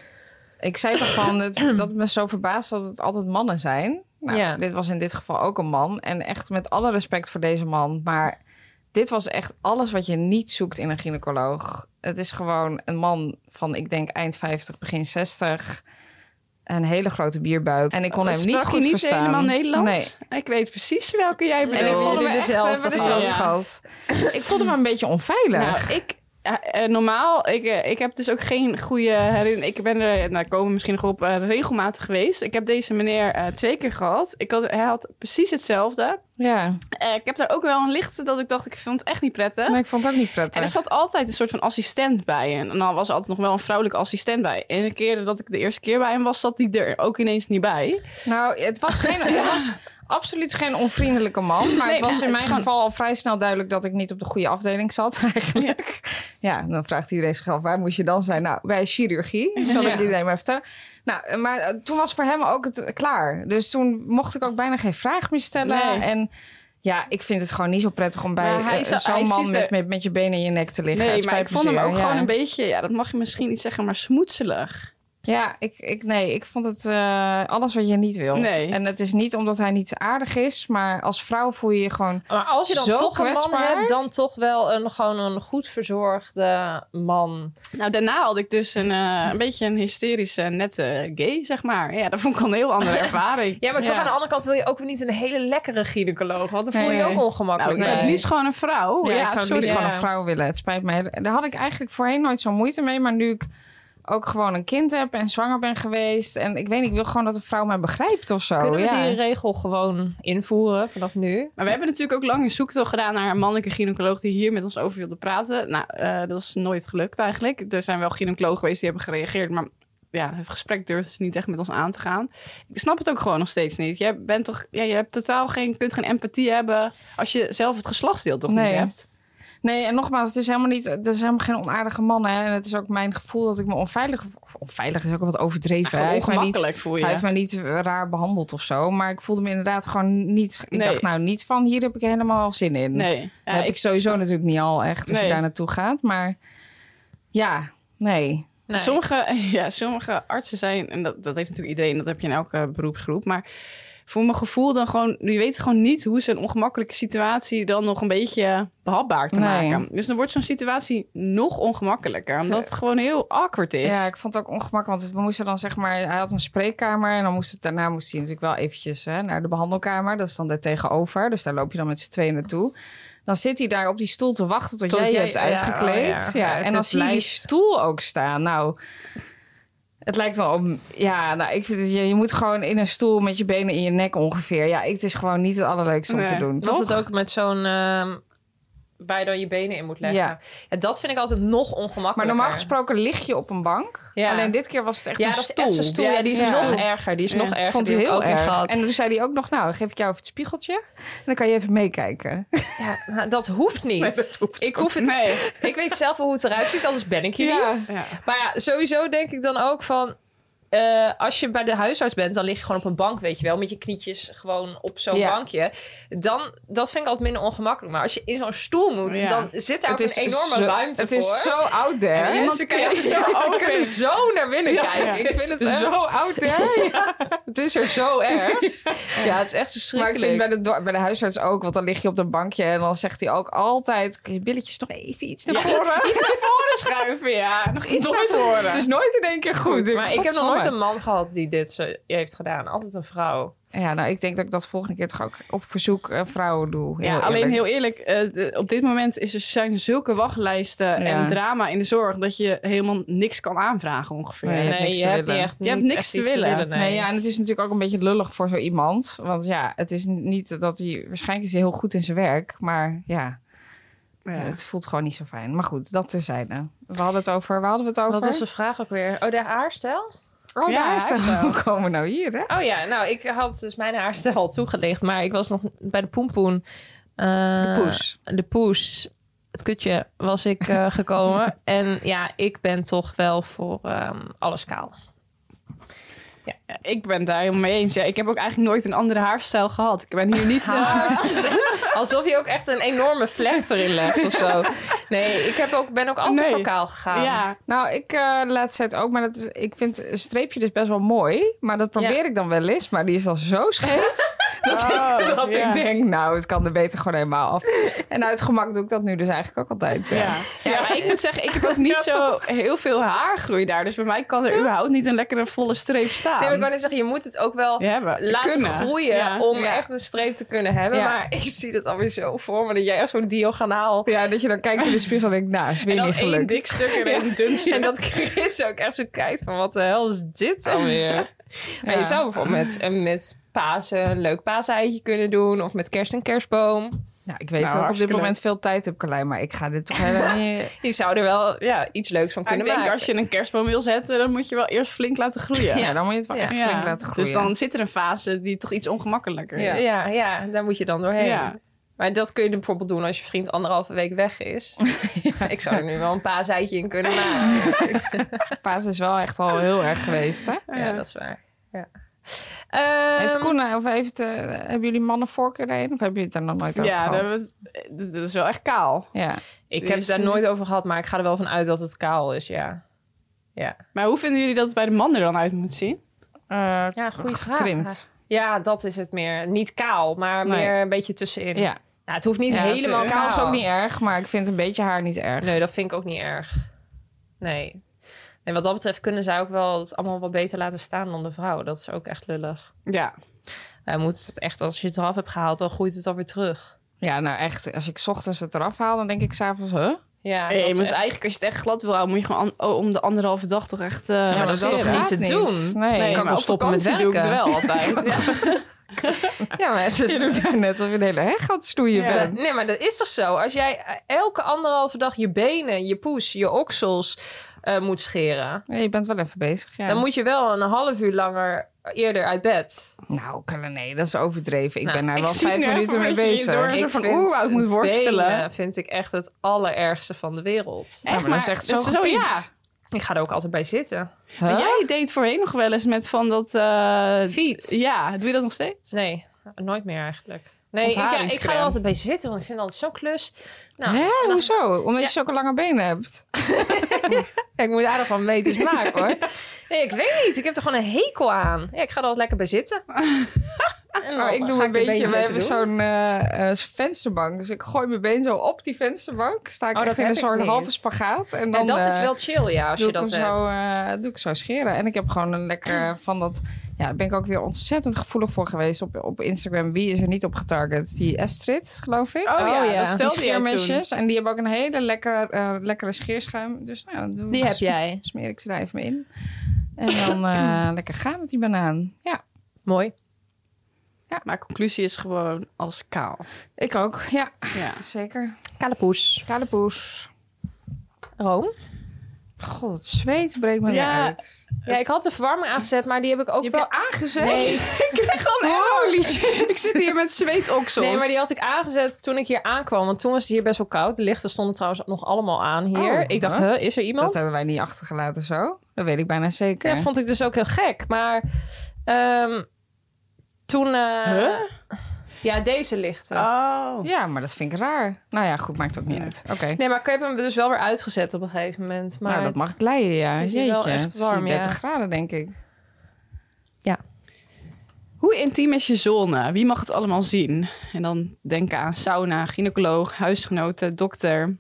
Speaker 5: ik zei toch van het, dat het me zo verbaast dat het altijd mannen zijn. Nou,
Speaker 6: Ja.
Speaker 5: dit was in dit geval ook een man. En echt met alle respect voor deze man. Maar dit was echt alles wat je niet zoekt in een gynaecoloog. Het is gewoon een man van, ik denk, eind vijftig, begin zestig. Een hele grote bierbuik. En ik kon hem niet
Speaker 4: Sprak je
Speaker 5: goed
Speaker 4: niet
Speaker 5: verstaan.
Speaker 4: helemaal Nederlands?
Speaker 5: Nee.
Speaker 4: Ik weet precies welke jij bedoelt.
Speaker 5: En ik voelde me
Speaker 6: jullie
Speaker 5: echt
Speaker 6: dezelfde
Speaker 5: eh, dezelfde
Speaker 4: gehad?
Speaker 5: gehad. Ik voelde me een beetje onveilig.
Speaker 4: Nou, ik... Ja, eh, normaal, ik, eh, ik heb dus ook geen goede herinnering. Ik ben er, nou, komen we misschien nog op, eh, regelmatig geweest. Ik heb deze meneer eh, twee keer gehad. Ik had, hij had precies hetzelfde.
Speaker 5: Ja,
Speaker 4: Eh, ik heb daar ook wel een lichte dat ik dacht, ik vond het echt niet prettig.
Speaker 5: maar ik vond het ook niet prettig.
Speaker 4: En er zat altijd een soort van assistent bij. En dan was er altijd nog wel een vrouwelijke assistent bij. En de keer dat ik de eerste keer bij hem was, zat die er ook ineens niet bij.
Speaker 5: Nou, het was, geen, het was absoluut geen onvriendelijke man. Maar
Speaker 4: Nee,
Speaker 5: het was
Speaker 4: maar
Speaker 5: in
Speaker 4: het is
Speaker 5: mijn
Speaker 4: gewoon-
Speaker 5: geval al vrij snel duidelijk dat ik niet op de goede afdeling zat eigenlijk. Ja, dan vraagt iedereen zich af, waar moest je dan zijn? Nou, bij chirurgie. Dat zal
Speaker 6: Ja.
Speaker 5: ik iedereen maar vertellen. Nou, maar eh, toen was voor hem ook het klaar. Dus toen mocht ik ook bijna geen vraag meer stellen.
Speaker 4: Nee.
Speaker 5: En ja, ik vind het gewoon niet zo prettig om bij
Speaker 4: Maar hij
Speaker 5: eh,
Speaker 4: zo-
Speaker 5: zo'n
Speaker 4: hij
Speaker 5: man
Speaker 4: ziet
Speaker 5: met,
Speaker 4: er-
Speaker 5: met, met je benen in je nek te liggen.
Speaker 4: Nee,
Speaker 5: Het
Speaker 4: maar ik
Speaker 5: spijt
Speaker 4: vond
Speaker 5: me
Speaker 4: hem ook
Speaker 5: zeer,
Speaker 4: gewoon
Speaker 5: ja.
Speaker 4: een beetje, ja, dat mag je misschien niet zeggen, maar smoetselig.
Speaker 5: Ja, ik, ik, nee, ik vond het eh, alles wat je niet wil.
Speaker 4: Nee.
Speaker 5: En het is niet omdat hij niet aardig is, maar als vrouw voel je je gewoon...
Speaker 6: Maar als je dan
Speaker 5: Zo
Speaker 6: toch een man
Speaker 5: kwetsbaar.
Speaker 6: hebt, dan toch wel een, gewoon een goed verzorgde man.
Speaker 4: Nou, daarna had ik dus een, eh, een beetje een hysterische, nette gay, zeg maar. Ja, dat vond ik al een heel andere ervaring.
Speaker 6: Ja, maar toch
Speaker 4: Ja.
Speaker 6: aan de andere kant wil je ook weer niet een hele lekkere gynaecoloog. Want dan voel je je
Speaker 5: Nee.
Speaker 6: ook ongemakkelijk.
Speaker 4: Nou, ik
Speaker 5: Nee.
Speaker 4: had liefst gewoon een vrouw.
Speaker 5: Ja, ik zou het
Speaker 4: sorry.
Speaker 5: liefst gewoon
Speaker 6: Ja.
Speaker 5: een vrouw willen. Het spijt me. Daar had ik eigenlijk voorheen nooit zo moeite mee. Maar nu ik ook gewoon een kind heb en zwanger ben geweest... en ik weet niet, ik wil gewoon dat een vrouw mij begrijpt of zo.
Speaker 6: Kunnen we
Speaker 5: ja.
Speaker 6: die regel gewoon invoeren vanaf nu?
Speaker 4: Maar we hebben natuurlijk ook lang een zoektocht gedaan naar een mannelijke gynaecoloog die hier met ons over wilde praten. Nou, eh, dat is nooit gelukt eigenlijk. Er zijn wel gynaecologen geweest die hebben gereageerd, maar ja, het gesprek durft ze niet echt met ons aan te gaan. Ik snap het ook gewoon nog steeds niet. Je bent toch, ja, je hebt totaal geen, kunt geen empathie hebben als je zelf het geslachtsdeel toch
Speaker 5: Nee.
Speaker 4: niet hebt.
Speaker 5: Nee, en nogmaals, het is helemaal niet, het is helemaal geen onaardige man. Hè? En het is ook mijn gevoel dat ik me onveilig, of onveilig is ook wat overdreven.
Speaker 4: Ja,
Speaker 5: Hij heeft mij niet,
Speaker 4: ongemakkelijk voel je.
Speaker 5: hij heeft mij niet raar behandeld of zo, maar ik voelde me inderdaad gewoon niet. Ik
Speaker 4: Nee.
Speaker 5: dacht nou niet van hier heb ik helemaal zin in.
Speaker 4: Nee.
Speaker 5: Dat
Speaker 4: Ja,
Speaker 5: heb ik sowieso natuurlijk niet al echt als
Speaker 4: Nee.
Speaker 5: je daar naartoe gaat, maar ja, nee.
Speaker 6: Nee.
Speaker 4: Sommige, ja, sommige artsen zijn, en dat, dat heeft natuurlijk iedereen, dat heb je in elke beroepsgroep, maar voor mijn gevoel dan gewoon, die weten gewoon niet hoe ze een ongemakkelijke situatie dan nog een beetje behapbaar te
Speaker 5: Nee.
Speaker 4: maken. Dus dan wordt zo'n situatie nog ongemakkelijker, omdat het gewoon heel awkward is.
Speaker 5: Ja, ik vond het ook ongemakkelijk, want we moesten dan zeg maar, hij had een spreekkamer en dan moest het daarna moest hij natuurlijk wel eventjes hè, naar de behandelkamer. Dat is dan daar tegenover, dus daar loop je dan met z'n tweeën naartoe. Dan zit hij daar op die stoel te wachten tot,
Speaker 6: Tot
Speaker 5: jij je
Speaker 6: jij-
Speaker 5: hebt
Speaker 6: ja,
Speaker 5: uitgekleed.
Speaker 6: oh
Speaker 5: ja,
Speaker 6: ja. Ja,
Speaker 5: en dan
Speaker 6: het
Speaker 5: zie je die
Speaker 6: blijft-
Speaker 5: stoel ook staan. Nou, het lijkt wel op... Ja, nou, ik vind het, je, je moet gewoon in een stoel met je benen in je nek ongeveer. Ja, ik, het is gewoon niet het allerleukste om
Speaker 4: Nee.
Speaker 5: te doen,
Speaker 6: Dat
Speaker 5: toch?
Speaker 6: het ook met zo'n... ehm waar je dan je benen in moet leggen.
Speaker 5: Ja.
Speaker 6: Ja. Dat vind ik altijd nog ongemakkelijker.
Speaker 5: Maar normaal gesproken lig je op een bank.
Speaker 6: Ja.
Speaker 5: Alleen dit keer was het echt
Speaker 6: Ja,
Speaker 5: een
Speaker 6: dat is
Speaker 5: stoel.
Speaker 6: echt een stoel. Ja, die is
Speaker 5: Ja.
Speaker 6: nog erger. Die is
Speaker 4: Ja.
Speaker 6: nog erger.
Speaker 5: Vond
Speaker 6: Die
Speaker 5: hij
Speaker 6: heb ik
Speaker 5: heel
Speaker 6: ook nog
Speaker 5: erg.
Speaker 6: gehad.
Speaker 5: En toen zei hij ook nog, nou, dan geef ik jou even het spiegeltje. En dan kan je even meekijken.
Speaker 6: Ja, nou, dat hoeft niet.
Speaker 5: Nee, dat hoeft
Speaker 6: ik hoef het.
Speaker 4: Nee.
Speaker 6: Ik weet zelf wel hoe het eruit ziet, anders ben ik hier
Speaker 5: Ja.
Speaker 6: niet.
Speaker 4: Ja.
Speaker 6: Maar ja, sowieso denk ik dan ook van... eh, als je bij de huisarts bent, dan lig je gewoon op een bank, weet je wel. Met je knietjes gewoon op zo'n
Speaker 5: Ja.
Speaker 6: bankje. Dan, dat vind ik altijd minder ongemakkelijk. Maar als je in zo'n stoel moet,
Speaker 4: Ja.
Speaker 6: dan zit daar ook een enorme
Speaker 5: zo,
Speaker 6: ruimte
Speaker 5: het
Speaker 6: voor.
Speaker 5: is zo out there.
Speaker 6: En
Speaker 4: iemand
Speaker 6: ze
Speaker 4: kan
Speaker 6: kunnen,
Speaker 4: je
Speaker 6: zo,
Speaker 4: zo
Speaker 6: ze
Speaker 4: open.
Speaker 6: kunnen zo naar binnen kijken.
Speaker 5: Het
Speaker 6: Ik
Speaker 5: is
Speaker 6: vind het echt-
Speaker 5: zo out there. Ja.
Speaker 6: Het is er zo erg. Ja, het is echt
Speaker 5: Maar ik
Speaker 6: verschrikkelijk.
Speaker 5: vind bij de, do- bij de huisarts ook, want dan lig je op een bankje en dan zegt hij ook altijd: kun je billetjes nog even iets naar voren?
Speaker 4: Iets naar voren schuiven, ja. Nog
Speaker 5: Iets
Speaker 4: nooit
Speaker 5: naar
Speaker 4: horen.
Speaker 5: Het is nooit in één keer goed.
Speaker 6: Maar ik heb nog nooit een man gehad die dit zo heeft gedaan. Altijd een vrouw.
Speaker 5: Ja, nou, ik denk dat ik dat volgende keer toch ook op verzoek uh, vrouwen doe.
Speaker 4: Ja,
Speaker 5: Heel
Speaker 4: alleen
Speaker 5: eerlijk.
Speaker 4: heel eerlijk, eh, de- op dit moment is er, zijn er zulke wachtlijsten
Speaker 5: Ja.
Speaker 4: en drama in de zorg dat je helemaal niks kan aanvragen ongeveer.
Speaker 5: Nee, je hebt niks
Speaker 6: je
Speaker 5: te
Speaker 6: hebt
Speaker 5: willen.
Speaker 6: niet echt
Speaker 4: Je hebt
Speaker 6: niet
Speaker 4: niks
Speaker 6: echt
Speaker 4: te
Speaker 6: iets
Speaker 4: willen.
Speaker 6: nee.
Speaker 5: Nee, ja, en het is natuurlijk ook een beetje lullig voor zo iemand. Want ja, het is niet dat hij... Waarschijnlijk is hij heel goed in zijn werk. Maar ja,
Speaker 4: Ja.
Speaker 5: het voelt gewoon niet zo fijn. Maar goed, dat terzijde. We hadden het over... Waar hadden we het over?
Speaker 6: Wat was de vraag ook weer? Oh, de haarstijl?
Speaker 5: Oh,
Speaker 4: Ja,
Speaker 5: daar is het.
Speaker 4: haarstijl.
Speaker 5: Hoe komen we nou hier, hè?
Speaker 6: Oh ja, nou, ik had dus mijn haarstijl al toegelicht. Maar ik was nog bij de poenpoen. eh,
Speaker 5: De poes.
Speaker 6: De poes. Het kutje was ik eh, gekomen. En ja, ik ben toch wel voor ehm, alles kaal.
Speaker 4: Ja, ik ben het daar helemaal mee eens. Ja, ik heb ook eigenlijk nooit een andere haarstijl gehad. Ik ben hier niet... eh,
Speaker 6: Alsof je ook echt een enorme vlecht erin legt of zo. Nee, ik heb ook, ben ook altijd
Speaker 4: Nee.
Speaker 6: voor kaal gegaan.
Speaker 4: ja,
Speaker 5: Nou, ik uh, de laatste tijd ook. Maar dat is, ik vind een streepje dus best wel mooi. Maar dat probeer
Speaker 6: Ja.
Speaker 5: ik dan wel eens. Maar die is dan zo scheef. dat
Speaker 4: Oh,
Speaker 5: ik, dat
Speaker 4: ja.
Speaker 5: ik denk, nou, het kan er beter gewoon helemaal af. En uit gemak doe ik dat nu dus eigenlijk ook altijd. Ja.
Speaker 4: ja. ja, maar ik moet zeggen, ik heb ook niet zo heel veel haargroei daar. Dus bij mij kan er überhaupt niet een lekkere volle streep staan.
Speaker 6: Nee, maar ik wou net zeggen, je moet het ook wel
Speaker 4: Ja, maar
Speaker 6: laten
Speaker 4: kunnen.
Speaker 6: groeien
Speaker 4: Ja.
Speaker 6: om
Speaker 5: Ja.
Speaker 6: echt een streep te kunnen hebben.
Speaker 5: Ja.
Speaker 6: Maar ik zie het alweer zo voor me dat jij echt zo'n diagonaal...
Speaker 5: Ja, dat je dan kijkt in de spiegel en denkt, nou, is weer
Speaker 6: En dan
Speaker 5: niet
Speaker 6: één
Speaker 5: gelukt.
Speaker 6: dik stuk en één dun stuk. En dat Chris ook echt zo kijkt van, wat de hel is dit alweer? Maar
Speaker 5: Ja.
Speaker 6: je zou bijvoorbeeld met, eh, met Pasen een leuk paaseitje kunnen doen. Of met kerst en kerstboom.
Speaker 5: Ja, ik weet
Speaker 4: Nou,
Speaker 5: dat ik op dit
Speaker 4: hartstikke
Speaker 5: moment veel tijd heb, Carlijn. Maar ik ga dit toch helemaal niet...
Speaker 6: Je zou er wel ja, iets leuks van
Speaker 4: Maar ik
Speaker 6: kunnen
Speaker 4: denk,
Speaker 6: maken.
Speaker 4: als je een kerstboom wil zetten, dan moet je wel eerst flink laten groeien.
Speaker 5: Ja, dan moet je het wel
Speaker 6: Ja.
Speaker 5: echt
Speaker 4: Ja.
Speaker 5: flink laten groeien.
Speaker 4: Dus dan zit er een fase die toch iets ongemakkelijker is.
Speaker 5: Ja.
Speaker 6: Ja, ja, daar moet je dan doorheen.
Speaker 4: Ja.
Speaker 6: Maar dat kun je bijvoorbeeld doen als je vriend anderhalve week weg is. Ik zou er nu wel een paaseitje in kunnen maken.
Speaker 5: Paas is wel echt al heel erg geweest, hè?
Speaker 6: Ja, dat is waar. Ja. Ehm,
Speaker 5: Heeft Koen, of heeft, uh, hebben jullie mannen voorkeur daarin? Of hebben jullie het er nog nooit over
Speaker 4: Ja,
Speaker 5: gehad?
Speaker 4: dat, was- dat is wel echt kaal.
Speaker 5: Ja.
Speaker 6: ik
Speaker 4: Die
Speaker 6: heb
Speaker 4: is
Speaker 6: het daar
Speaker 4: niet-
Speaker 6: nooit over gehad, maar ik ga er wel van uit dat het kaal is, ja. Ja,
Speaker 4: Maar hoe vinden jullie dat het bij de man er dan uit moet zien?
Speaker 5: Uh,
Speaker 6: ja goede vraag.
Speaker 5: getrimd.
Speaker 6: Ja, dat is het meer. Niet kaal, maar
Speaker 5: Nee.
Speaker 6: meer een beetje tussenin.
Speaker 5: Ja.
Speaker 6: Nou, het hoeft niet
Speaker 5: Ja,
Speaker 6: helemaal
Speaker 5: het,
Speaker 6: kaal.
Speaker 5: kaal is ook niet erg, maar ik vind een beetje haar niet erg.
Speaker 6: Nee, dat vind ik ook niet erg. Nee. En wat dat betreft kunnen zij ook wel het allemaal wat beter laten staan dan de vrouw. Dat is ook echt lullig.
Speaker 4: Ja.
Speaker 6: Hij moet het echt, als je het eraf hebt gehaald, dan groeit het alweer terug.
Speaker 5: Ja, nou echt, als ik 's ochtends het eraf haal, dan denk ik s'avonds, huh?
Speaker 6: Ja,
Speaker 4: Hey,
Speaker 6: dat is
Speaker 4: maar
Speaker 6: echt-
Speaker 4: eigenlijk als je het echt glad wil houden, moet je gewoon an- oh, om de anderhalve dag toch echt... uh,
Speaker 6: maar dat is toch niet te doen?
Speaker 5: Nee,
Speaker 4: Nee,
Speaker 6: kan
Speaker 4: maar
Speaker 6: wel
Speaker 4: op
Speaker 6: stoppen met
Speaker 4: vakantie doe ik het
Speaker 6: werken.
Speaker 4: wel altijd. Ja.
Speaker 6: Ja, maar het
Speaker 5: je
Speaker 6: is...
Speaker 5: doet daar net of je een hele heg aan het stoeien
Speaker 4: Ja.
Speaker 5: bent.
Speaker 6: Nee, maar dat is toch zo? Als jij elke anderhalve dag je benen, je poes, je oksels, uh, moet scheren.
Speaker 5: Ja, je bent wel even bezig, ja.
Speaker 6: Dan moet je wel een half uur langer eerder uit bed.
Speaker 5: Nou, nee, dat is overdreven. Ik
Speaker 6: Nou,
Speaker 5: ben daar
Speaker 4: ik
Speaker 5: wel
Speaker 4: zie
Speaker 5: vijf
Speaker 4: nu
Speaker 5: minuten mee
Speaker 4: even een beetje
Speaker 5: bezig.
Speaker 4: door een
Speaker 5: Ik
Speaker 4: soort van
Speaker 5: vind
Speaker 4: oerwoud moet worstelen.
Speaker 6: benen vind ik echt het allerergste van de wereld.
Speaker 5: Ja, maar dat is echt zo
Speaker 4: dat is zo,
Speaker 5: gepiept.
Speaker 4: ja.
Speaker 6: Ik ga er ook altijd bij zitten.
Speaker 4: Maar jij deed voorheen nog wel eens met van dat... Uh,
Speaker 6: Feet.
Speaker 4: Ja, doe je dat nog steeds?
Speaker 6: Nee, nooit meer eigenlijk. Nee, ik, ja, ik ga
Speaker 4: Ontharingscrème.
Speaker 6: er altijd bij zitten, want ik vind het altijd zo'n klus. Nou,
Speaker 5: Hè,
Speaker 6: nou,
Speaker 5: hoezo? Omdat
Speaker 6: Ja.
Speaker 5: je zulke lange benen hebt.
Speaker 6: ja, ik moet aardig van meters maken, hoor. Nee, ik weet niet. Ik heb er gewoon een hekel aan. Ja, ik ga er altijd lekker bij zitten. En dan
Speaker 5: Oh, ik doe
Speaker 6: ga
Speaker 5: een
Speaker 6: de
Speaker 5: beetje,
Speaker 6: beentjes
Speaker 5: we
Speaker 6: even
Speaker 5: hebben
Speaker 6: doen.
Speaker 5: zo'n uh, uh, vensterbank. Dus ik gooi mijn been zo op die vensterbank. Sta ik
Speaker 6: Oh,
Speaker 5: echt
Speaker 6: dat
Speaker 5: in een
Speaker 6: heb ik
Speaker 5: soort
Speaker 6: niet.
Speaker 5: halve spagaat. En
Speaker 6: Ja,
Speaker 5: dan,
Speaker 6: dat is
Speaker 5: uh,
Speaker 6: wel chill, ja, als
Speaker 5: doe
Speaker 6: je
Speaker 5: ik
Speaker 6: dat
Speaker 5: hem
Speaker 6: hebt.
Speaker 5: zo, uh, doe ik zo scheren. En ik heb gewoon een lekker van dat... Ja, daar ben ik ook weer ontzettend gevoelig voor geweest op, op Instagram. Wie is er niet op getarget? Die Astrid, geloof ik.
Speaker 4: Oh, ja,
Speaker 6: ja.
Speaker 4: dat
Speaker 5: Die
Speaker 4: vertelde jij toen.
Speaker 5: scheermesjes. En die hebben ook een hele lekkere, uh, lekkere scheerschuim. Dus nou, dan doe,
Speaker 6: Die heb jij.
Speaker 5: smeer ik ze daar even mee in. En dan uh, lekker gaan met die banaan. Ja,
Speaker 6: Mooi.
Speaker 4: Maar conclusie is gewoon alles kaal.
Speaker 5: ik ook. Ja,
Speaker 4: Ja.
Speaker 5: zeker.
Speaker 6: Kale poes.
Speaker 5: Kale poes.
Speaker 6: Room?
Speaker 5: God, het zweet breekt me
Speaker 4: Ja.
Speaker 5: weer uit.
Speaker 6: Ja, ik had de verwarming aangezet, maar die heb ik ook
Speaker 5: Je
Speaker 6: wel...
Speaker 5: hebt je aangezet?
Speaker 6: Nee.
Speaker 4: Ik krijg gewoon holy shit. Ik zit hier met zweetoksels.
Speaker 6: Nee, maar die had ik aangezet toen ik hier aankwam. Want toen was het hier best wel koud. De lichten stonden trouwens nog allemaal aan hier.
Speaker 5: Oh,
Speaker 6: ik dacht,
Speaker 5: huh?
Speaker 6: huh, is er iemand?
Speaker 5: Dat hebben wij niet achtergelaten zo. Dat weet ik bijna zeker.
Speaker 6: Ja, vond ik dus ook heel gek. Maar um, toen... Uh,
Speaker 4: Huh?
Speaker 6: Ja, deze lichten.
Speaker 4: Oh.
Speaker 5: Ja, maar dat vind ik raar. Nou ja, goed, maakt ook niet
Speaker 4: Ja.
Speaker 5: uit. Oké.
Speaker 6: Nee, maar ik heb hem dus wel weer uitgezet op een gegeven moment. Maar
Speaker 5: Nou, dat
Speaker 6: het-
Speaker 5: mag ik leiden, ja.
Speaker 6: het is hier
Speaker 5: Jeetje,
Speaker 6: wel echt
Speaker 5: het is
Speaker 6: warm,
Speaker 5: hier dertig
Speaker 6: ja.
Speaker 5: graden, denk ik.
Speaker 4: Hoe intiem is je zone? Wie mag het allemaal zien? En dan denken aan sauna, gynaecoloog, huisgenoten, dokter.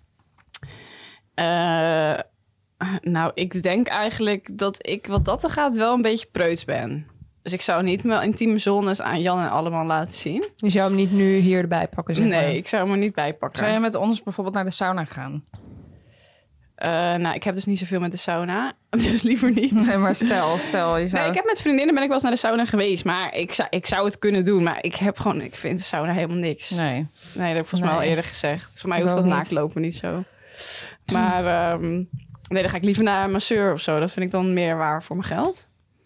Speaker 4: Uh, nou, ik denk eigenlijk dat ik wat dat er gaat wel een beetje preuts ben. Dus ik zou niet mijn intieme zones aan Jan en allemaal laten zien.
Speaker 6: Je zou hem niet nu hier erbij pakken, zeg maar.
Speaker 4: Nee, ik zou hem er niet bij pakken.
Speaker 5: Zou jij met ons bijvoorbeeld naar de sauna gaan?
Speaker 4: Uh, nou, ik heb dus niet zoveel met de sauna. Dus liever niet.
Speaker 5: Nee, maar stel, stel je zou...
Speaker 4: Nee, ik heb met vriendinnen ben ik wel eens naar de sauna geweest. Maar ik zou, ik zou het kunnen doen. Maar ik heb gewoon, ik vind de sauna helemaal niks. Nee,
Speaker 5: Nee.
Speaker 4: dat heb ik volgens mij al
Speaker 5: Nee.
Speaker 4: eerder gezegd. Voor mij
Speaker 5: Ik
Speaker 4: hoeft dat
Speaker 5: ook niet.
Speaker 4: naaktlopen niet zo. Maar um, nee, dan ga ik liever naar een masseur of zo. Dat vind ik dan meer waar voor mijn geld.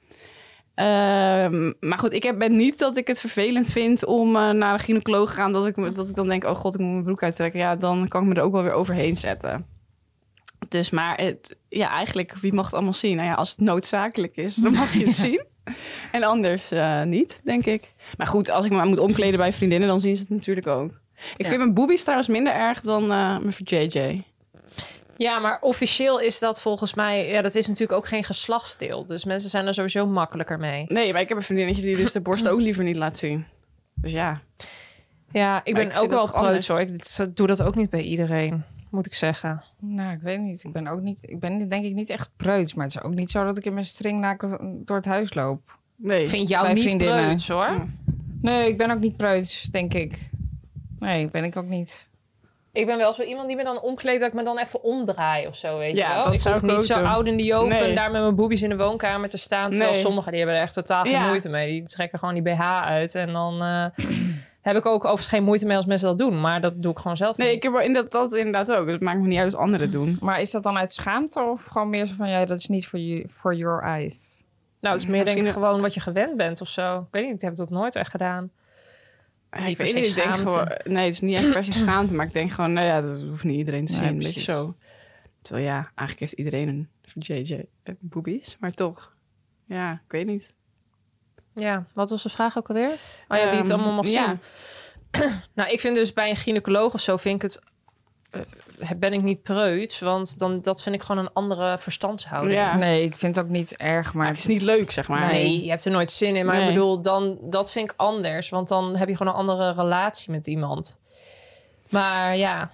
Speaker 4: Um, maar goed, ik heb, ben niet dat ik het vervelend vind om uh, naar een gynaecoloog te gaan. Dat ik, dat ik dan denk, oh god, ik moet mijn broek uittrekken. Ja, dan kan ik me er ook wel weer overheen zetten. Dus maar het, ja, eigenlijk, wie mag het allemaal zien? Nou ja, als het noodzakelijk is, dan mag je het zien. En anders uh, niet, denk ik. Maar goed, als ik me moet omkleden bij vriendinnen, dan zien ze het natuurlijk ook. Ik
Speaker 5: Ja.
Speaker 4: vind mijn boobies trouwens minder erg dan uh, mijn J J.
Speaker 6: Ja, maar officieel is dat volgens mij... Ja, dat is natuurlijk ook geen geslachtsdeel. Dus mensen zijn er sowieso makkelijker mee.
Speaker 4: Nee, maar ik heb een vriendinnetje die dus de borst ook liever niet laat zien. Dus ja.
Speaker 6: Ja, ik
Speaker 4: Maar
Speaker 6: ben
Speaker 4: ik vind
Speaker 6: ook
Speaker 4: dat
Speaker 6: wel
Speaker 4: toch anders.
Speaker 6: preuts hoor. Ik doe dat ook niet bij iedereen, moet ik zeggen.
Speaker 5: Nou, ik weet niet. Ik ben ook niet... Ik ben denk ik niet echt preuts. Maar het is ook niet zo dat ik in mijn stringnaken door het huis loop.
Speaker 4: Nee.
Speaker 6: Ik vind jou
Speaker 5: Bij
Speaker 6: niet
Speaker 5: vriendinnen.
Speaker 6: preuts hoor.
Speaker 4: Ja.
Speaker 5: Nee, ik ben ook niet preuts, denk ik. Nee, ben ik ook niet.
Speaker 6: Ik ben wel zo iemand die me dan omkleedt dat ik me dan even omdraai of zo, weet
Speaker 4: Ja,
Speaker 6: je wel.
Speaker 4: dat
Speaker 6: ik
Speaker 4: zou
Speaker 6: hoef
Speaker 4: ik
Speaker 6: niet
Speaker 4: ook
Speaker 6: zo
Speaker 4: doen.
Speaker 6: oud in die open
Speaker 4: Nee.
Speaker 6: en daar met mijn boobies in de woonkamer te staan. Terwijl
Speaker 4: Nee.
Speaker 6: sommigen die hebben er echt totaal geen
Speaker 4: Ja.
Speaker 6: moeite mee. Die trekken gewoon die B H uit en dan uh, heb ik ook overigens geen moeite mee als mensen dat doen. Maar dat doe ik gewoon zelf
Speaker 4: Nee,
Speaker 6: niet.
Speaker 4: ik heb wel inderdaad, dat inderdaad ook. Het maakt me niet uit als anderen doen.
Speaker 5: Maar is dat dan uit schaamte of gewoon meer zo van... Ja, dat is niet voor you, for your eyes?
Speaker 6: Nou, het is meer denk ik
Speaker 4: Misschien-
Speaker 6: gewoon wat je gewend bent of zo. Ik weet niet, ik heb dat nooit echt gedaan.
Speaker 4: Ja,
Speaker 6: Niet
Speaker 4: ik
Speaker 6: per
Speaker 4: weet
Speaker 6: se
Speaker 4: niet, ik denk
Speaker 6: schaamte.
Speaker 4: gewoon... Nee, het is niet echt per se schaamte. Maar ik denk gewoon, nou ja, dat hoeft niet iedereen te
Speaker 5: Nee,
Speaker 4: zien. Weet je
Speaker 5: precies.
Speaker 4: zo. Terwijl ja, eigenlijk heeft iedereen een J J eh, boobies. Maar toch, ja, ik weet niet.
Speaker 6: Ja, wat was de vraag ook alweer? Oh ja, wie het
Speaker 4: Ehm,
Speaker 6: allemaal mag
Speaker 4: ja.
Speaker 6: zien. Nou, ik vind dus bij een gynaecoloog of zo, vind ik het... uh, ben ik niet preuts, want dan, dat vind ik gewoon een andere verstandshouding.
Speaker 4: Ja.
Speaker 5: Nee, ik vind het ook niet erg, maar...
Speaker 4: Maar het is niet leuk, zeg maar.
Speaker 6: Nee, je hebt er nooit zin in. Maar
Speaker 4: Nee.
Speaker 6: ik bedoel, dan, dat vind ik anders. Want dan heb je gewoon een andere relatie met iemand. Maar ja,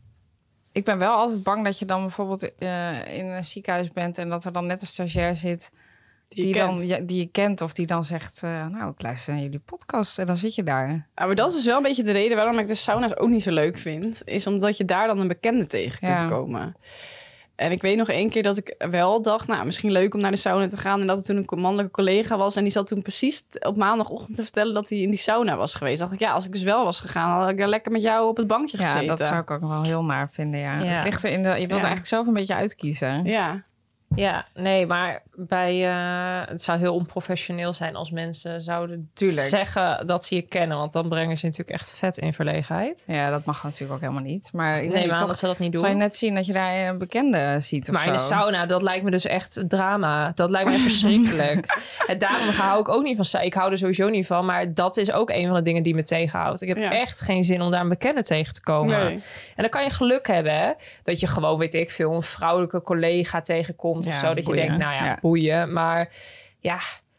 Speaker 5: Ik ben wel altijd bang dat je dan bijvoorbeeld uh, in een ziekenhuis bent... en dat er dan net een stagiair zit
Speaker 4: Die,
Speaker 5: die,
Speaker 4: je kent.
Speaker 5: dan, ja, die je kent... of die dan zegt, uh, nou, ik luister naar jullie podcast... en dan zit je daar.
Speaker 4: Ja, maar dat is wel een beetje de reden waarom ik de sauna's ook niet zo leuk vind. Is omdat je daar dan een bekende tegen kunt
Speaker 5: Ja.
Speaker 4: komen. En ik weet nog één keer dat ik wel dacht... nou, misschien leuk om naar de sauna te gaan. En dat er toen een mannelijke collega was. En die zat toen precies op maandagochtend te vertellen... dat hij in die sauna was geweest. Dacht ik, ja, als ik dus wel was gegaan... had ik daar lekker met jou op het bankje
Speaker 5: Ja,
Speaker 4: gezeten.
Speaker 5: dat zou ik ook wel heel naar vinden, ja.
Speaker 6: Ja.
Speaker 5: Het ligt er in de, je wilt
Speaker 4: Ja.
Speaker 5: eigenlijk zelf een beetje uitkiezen.
Speaker 4: Ja,
Speaker 6: Ja, nee, maar bij, uh, het zou heel onprofessioneel zijn als mensen zouden
Speaker 5: Tuurlijk.
Speaker 6: zeggen dat ze je kennen. Want dan brengen ze natuurlijk echt vet in verlegenheid.
Speaker 5: Ja, dat mag natuurlijk ook helemaal niet. Maar ik
Speaker 6: Nee,
Speaker 5: weet niet,
Speaker 6: maar
Speaker 5: toch
Speaker 6: dat ze dat niet doen.
Speaker 5: zou je net zien dat je daar een bekende ziet of
Speaker 6: Maar
Speaker 5: zo.
Speaker 6: in de sauna, dat lijkt me dus echt drama. Dat lijkt me echt verschrikkelijk. En daarom hou ik ook niet van sauna. Ik hou er sowieso niet van. Maar dat is ook een van de dingen die me tegenhoudt. Ik heb
Speaker 4: Ja.
Speaker 6: echt geen zin om daar een bekende tegen te komen.
Speaker 4: nee.
Speaker 6: En dan kan je geluk hebben, hè, dat je gewoon, weet ik veel, een vrouwelijke collega tegenkomt of
Speaker 5: Ja,
Speaker 6: zo. Dat
Speaker 5: boeien.
Speaker 6: je denkt, nou ja,
Speaker 5: Ja.
Speaker 6: boeien. Maar ja,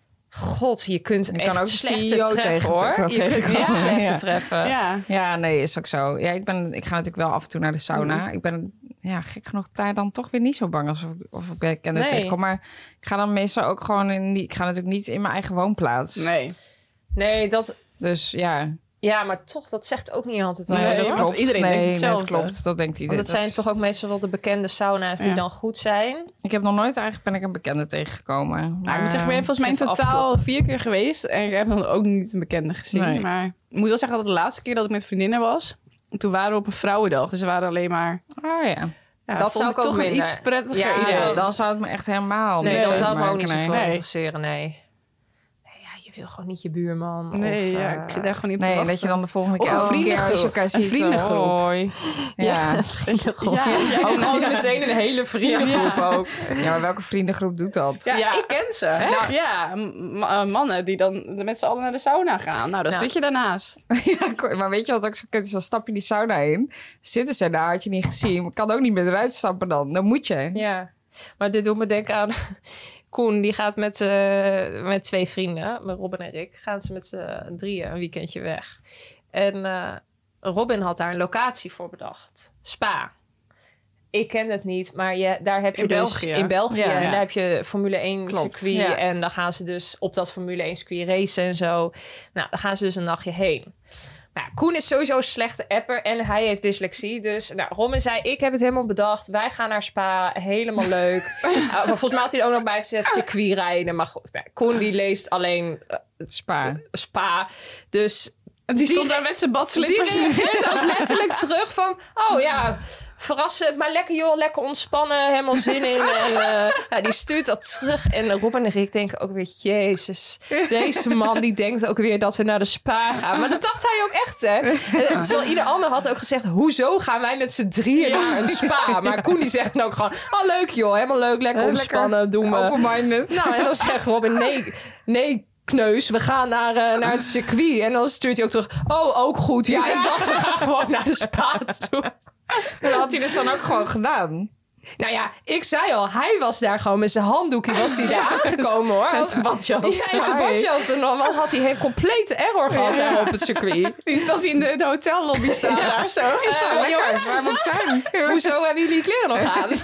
Speaker 6: god, je kunt
Speaker 5: Je
Speaker 6: echt
Speaker 5: kan ook
Speaker 6: slechte
Speaker 5: C E O
Speaker 6: treffen,
Speaker 5: tegen-
Speaker 6: hoor.
Speaker 5: wel
Speaker 6: Je kunt
Speaker 5: tegenkomen.
Speaker 6: echt slechte
Speaker 5: Ja.
Speaker 6: treffen.
Speaker 4: Ja.
Speaker 5: Ja, nee, is ook zo. Ja, ik, ben, ik ga natuurlijk wel af en toe naar de sauna. Ik ben ja, gek genoeg daar dan toch weer niet zo bang als of, of ik bekende
Speaker 6: Nee.
Speaker 5: tegenkom. Maar ik ga dan meestal ook gewoon in... die- Ik ga natuurlijk niet in mijn eigen woonplaats.
Speaker 4: Nee.
Speaker 6: Nee, dat...
Speaker 5: Dus ja,
Speaker 6: Ja, maar toch, dat zegt ook niet altijd.
Speaker 5: nee,
Speaker 6: wel,
Speaker 4: Nee,
Speaker 5: dat
Speaker 6: hoor.
Speaker 4: want
Speaker 5: klopt.
Speaker 4: iedereen
Speaker 5: nee,
Speaker 4: denkt
Speaker 5: nee, dat
Speaker 4: hetzelfde.
Speaker 5: klopt. Dat denkt iedereen.
Speaker 6: Want het zijn
Speaker 5: Dat-
Speaker 6: toch ook meestal wel de bekende sauna's die
Speaker 4: Ja.
Speaker 6: dan goed zijn.
Speaker 5: Ik heb nog nooit eigenlijk ben ik een bekende tegengekomen.
Speaker 4: Nou,
Speaker 5: Maar,
Speaker 4: ik moet zeggen, ik ben volgens mij in
Speaker 6: even
Speaker 4: totaal vier keer geweest. En ik heb nog ook niet een bekende gezien.
Speaker 5: Nee.
Speaker 4: Maar ik moet wel zeggen dat de laatste keer dat ik met vriendinnen was... toen waren we op een vrouwendag. Dus we waren alleen maar...
Speaker 5: Oh ja.
Speaker 4: Ja,
Speaker 6: Dat
Speaker 4: vond
Speaker 6: zou ik ook
Speaker 4: toch een
Speaker 6: minder.
Speaker 4: iets prettiger
Speaker 6: Ja,
Speaker 4: idee.
Speaker 5: Dan zou het me echt helemaal
Speaker 6: Nee,
Speaker 5: niks
Speaker 6: dan zou het me ook niet
Speaker 5: uitmaken,
Speaker 6: zoveel
Speaker 5: nee.
Speaker 6: interesseren, nee. Nee, ja, je wil gewoon niet je buurman.
Speaker 4: Nee,
Speaker 6: of,
Speaker 4: ja,
Speaker 6: eh,
Speaker 4: ik zit daar gewoon niet op
Speaker 5: Nee,
Speaker 4: te
Speaker 5: en dat je dan de volgende
Speaker 4: Of
Speaker 5: keer
Speaker 4: een
Speaker 5: elke keer als je
Speaker 4: vriendengroep.
Speaker 5: elkaar
Speaker 4: Een
Speaker 5: ziet.
Speaker 4: vriendengroep.
Speaker 5: zo, hoi. Ja.
Speaker 6: Ja,
Speaker 4: Ja, ja,
Speaker 6: ook gewoon meteen een hele vriendengroep
Speaker 4: Ja.
Speaker 6: ook.
Speaker 5: Ja, maar welke vriendengroep doet dat?
Speaker 4: Ja,
Speaker 6: Ja.
Speaker 4: ik ken ze. Nou, ja, m- eh, mannen die dan met z'n allen naar de sauna gaan. Nou, dan
Speaker 6: Nou.
Speaker 4: zit je daarnaast.
Speaker 5: Ja, maar weet je wat ook zo kut is? Dan stap je die sauna in. Zitten ze daar, had je niet gezien. Maar kan ook niet meer eruit stappen dan. Dan moet je.
Speaker 6: Ja, maar dit doet me denken aan... Koen, die gaat met, eh, met twee vrienden, met Robin en Rick... gaan ze met z'n drieën een weekendje weg. En eh, Robin had daar een locatie voor bedacht. Spa. Ik ken het niet, maar je, daar heb je
Speaker 4: In
Speaker 6: dus
Speaker 4: België.
Speaker 6: in België...
Speaker 5: Ja,
Speaker 6: en
Speaker 4: ja.
Speaker 6: daar heb je Formule één
Speaker 5: Klopt,
Speaker 6: circuit...
Speaker 5: ja.
Speaker 6: en dan gaan ze dus op dat Formule één circuit racen en zo. Nou, dan gaan ze dus een nachtje heen. Nou, ja, Koen is sowieso een slechte apper en hij heeft dyslexie. Dus nou, Robin zei, ik heb het helemaal bedacht. Wij gaan naar Spa, helemaal leuk. Uh, maar volgens mij had hij er ook nog bij gezet circuit rijden. Maar goed, nou, Koen die leest alleen uh,
Speaker 5: Spa.
Speaker 6: Spa. Dus
Speaker 4: Die stond daar met zijn
Speaker 6: die
Speaker 4: badslippers.
Speaker 6: reageert ook letterlijk terug van... Oh ja, verrassend, maar lekker joh, lekker ontspannen, helemaal zin in. En uh, ja, die stuurt dat terug. En Robin en Rick denken ook weer... Jezus, deze man die denkt ook weer dat we naar de Spa gaan. Maar dat dacht hij ook echt, hè. En terwijl ieder ander had ook gezegd... Hoezo gaan wij met z'n drieën naar een Spa? Maar Koen die zegt dan ook gewoon... Oh leuk joh, helemaal leuk, lekker
Speaker 5: Eh,
Speaker 6: ontspannen, doen we.
Speaker 5: Open-minded.
Speaker 6: Nou, en dan zegt Robin, nee, nee, kneus, we gaan naar, uh, naar het circuit. En dan stuurt hij ook terug, oh, ook goed. Ja, ik dacht, we gaan gewoon naar de Spa toe.
Speaker 5: Dat had hij dus dan ook gewoon gedaan.
Speaker 6: Nou ja, ik zei al, hij was daar gewoon met zijn handdoekje, was hij daar aangekomen, hoor.
Speaker 5: En zijn badjas.
Speaker 6: Ja, en zijn badjas. En dan had hij een complete error gehad daar op het circuit.
Speaker 4: Die is dat hij in de, de hotellobby staat
Speaker 6: Ja.
Speaker 4: daar zo.
Speaker 6: Is
Speaker 4: Ja,
Speaker 6: gewoon lekker.
Speaker 4: jongens.
Speaker 5: Waar moet ik zijn?
Speaker 6: Hoezo hebben jullie kleren nog aan?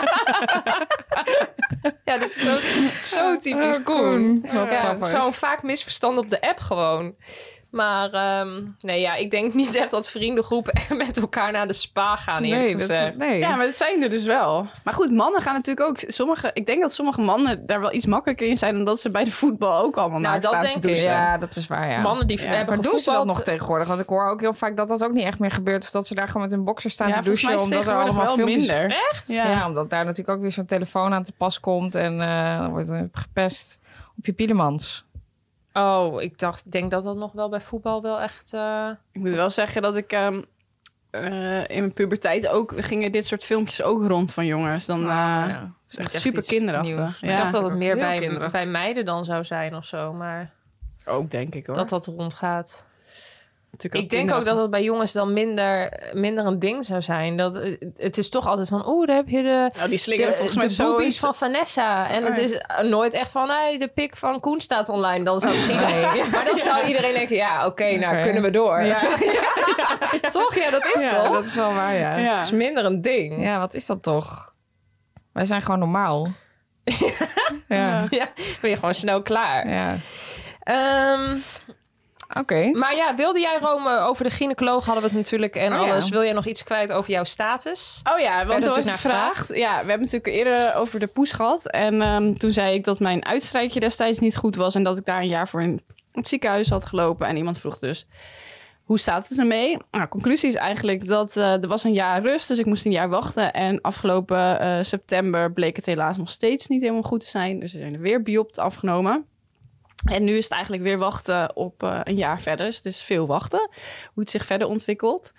Speaker 6: Ja, dit is zo, zo typisch
Speaker 5: Oh,
Speaker 6: Koen.
Speaker 5: Koen. Wat
Speaker 6: Ja,
Speaker 5: grappig.
Speaker 6: zo'n vaak misverstand op de app gewoon. Maar ehm, nee, ja, ik denk niet echt dat vriendengroepen echt met elkaar naar de Spa gaan.
Speaker 5: Nee,
Speaker 6: eerlijk
Speaker 5: dat
Speaker 6: gezegd.
Speaker 5: is, nee.
Speaker 4: Ja, maar dat zijn er dus wel. Maar goed, mannen gaan natuurlijk ook... Sommige, ik denk dat sommige mannen daar wel iets makkelijker in zijn... omdat ze bij de voetbal ook allemaal
Speaker 6: Nou,
Speaker 4: naar
Speaker 6: dat
Speaker 4: staan
Speaker 6: denk
Speaker 4: te
Speaker 6: ik.
Speaker 4: douchen.
Speaker 5: Ja, dat is waar, ja.
Speaker 6: Mannen die
Speaker 4: Ja,
Speaker 6: hebben
Speaker 5: Maar doen ze dat
Speaker 6: gevoetbald.
Speaker 5: nog tegenwoordig? Want ik hoor ook heel vaak dat dat ook niet echt meer gebeurt. Of dat ze daar gewoon met hun boxer staan
Speaker 4: Ja,
Speaker 5: te
Speaker 4: volgens mij
Speaker 5: douchen.
Speaker 4: is
Speaker 5: Omdat er
Speaker 4: tegenwoordig
Speaker 5: allemaal
Speaker 4: wel
Speaker 5: filmpjes...
Speaker 4: minder.
Speaker 6: Echt?
Speaker 4: Ja.
Speaker 5: Ja. omdat daar natuurlijk ook weer zo'n telefoon aan te pas komt. En eh, dan wordt er gepest op je pielemans.
Speaker 6: Oh, ik dacht, denk dat dat nog wel bij voetbal wel echt... eh,
Speaker 4: Ik moet wel zeggen dat ik... ehm, eh, in mijn puberteit ook... gingen dit soort filmpjes ook rond van jongens. Dan, eh,
Speaker 5: ja.
Speaker 4: het is echt
Speaker 5: echt
Speaker 4: super
Speaker 5: iets
Speaker 4: kinderachtig.
Speaker 5: nieuws.
Speaker 6: Ik
Speaker 4: Ja,
Speaker 6: dacht dat het
Speaker 5: ook
Speaker 6: meer
Speaker 5: heel
Speaker 6: bij,
Speaker 5: kinderig.
Speaker 6: bij meiden dan zou zijn of zo. Maar
Speaker 4: ook denk ik hoor.
Speaker 6: dat dat rondgaat.
Speaker 4: Natuurlijk
Speaker 6: Ik denk ook dat het bij jongens dan minder, minder een ding zou zijn. Dat, eh, het is toch altijd van... Oeh, daar heb je de...
Speaker 4: Nou, die slingeren
Speaker 6: De,
Speaker 4: volgens mij
Speaker 6: de
Speaker 4: zo...
Speaker 6: boobies
Speaker 4: is-
Speaker 6: van Vanessa. En het
Speaker 4: Oh,
Speaker 6: is eh, nooit echt van... Hey, de pik van Koen staat online. Dan zou het iedereen... Maar dan zou iedereen denken... Ja, oké, nou
Speaker 5: Oké.
Speaker 6: kunnen we door.
Speaker 5: Ja.
Speaker 6: Toch? Ja, dat is
Speaker 5: Ja,
Speaker 6: toch?
Speaker 5: dat is wel waar, ja. ja.
Speaker 4: Ja.
Speaker 6: Dat is minder een ding.
Speaker 5: Ja, wat is dat toch? Wij zijn gewoon normaal. Ja.
Speaker 6: Ja, ben je gewoon snel klaar.
Speaker 5: Ja.
Speaker 6: Ehm,
Speaker 5: Oké. Okay.
Speaker 6: Maar ja, wilde jij, Rome, over de gynaecoloog hadden we het natuurlijk en
Speaker 5: oh,
Speaker 6: alles.
Speaker 5: Ja.
Speaker 6: Wil jij nog iets kwijt over jouw status?
Speaker 4: Oh ja, want er was
Speaker 6: naar
Speaker 4: gevraagd. Ja, we hebben natuurlijk eerder over de poes gehad. En um, toen zei ik dat mijn uitstrijkje destijds niet goed was. En dat ik daar een jaar voor in het ziekenhuis had gelopen. En iemand vroeg dus, hoe staat het ermee? Nou, conclusie is eigenlijk dat uh, er was een jaar rust. Dus ik moest een jaar wachten. En afgelopen uh, september bleek het helaas nog steeds niet helemaal goed te zijn. Dus er zijn er weer biopt afgenomen. En nu is het eigenlijk weer wachten op uh, een jaar verder. Dus het is veel wachten, hoe het zich verder ontwikkelt.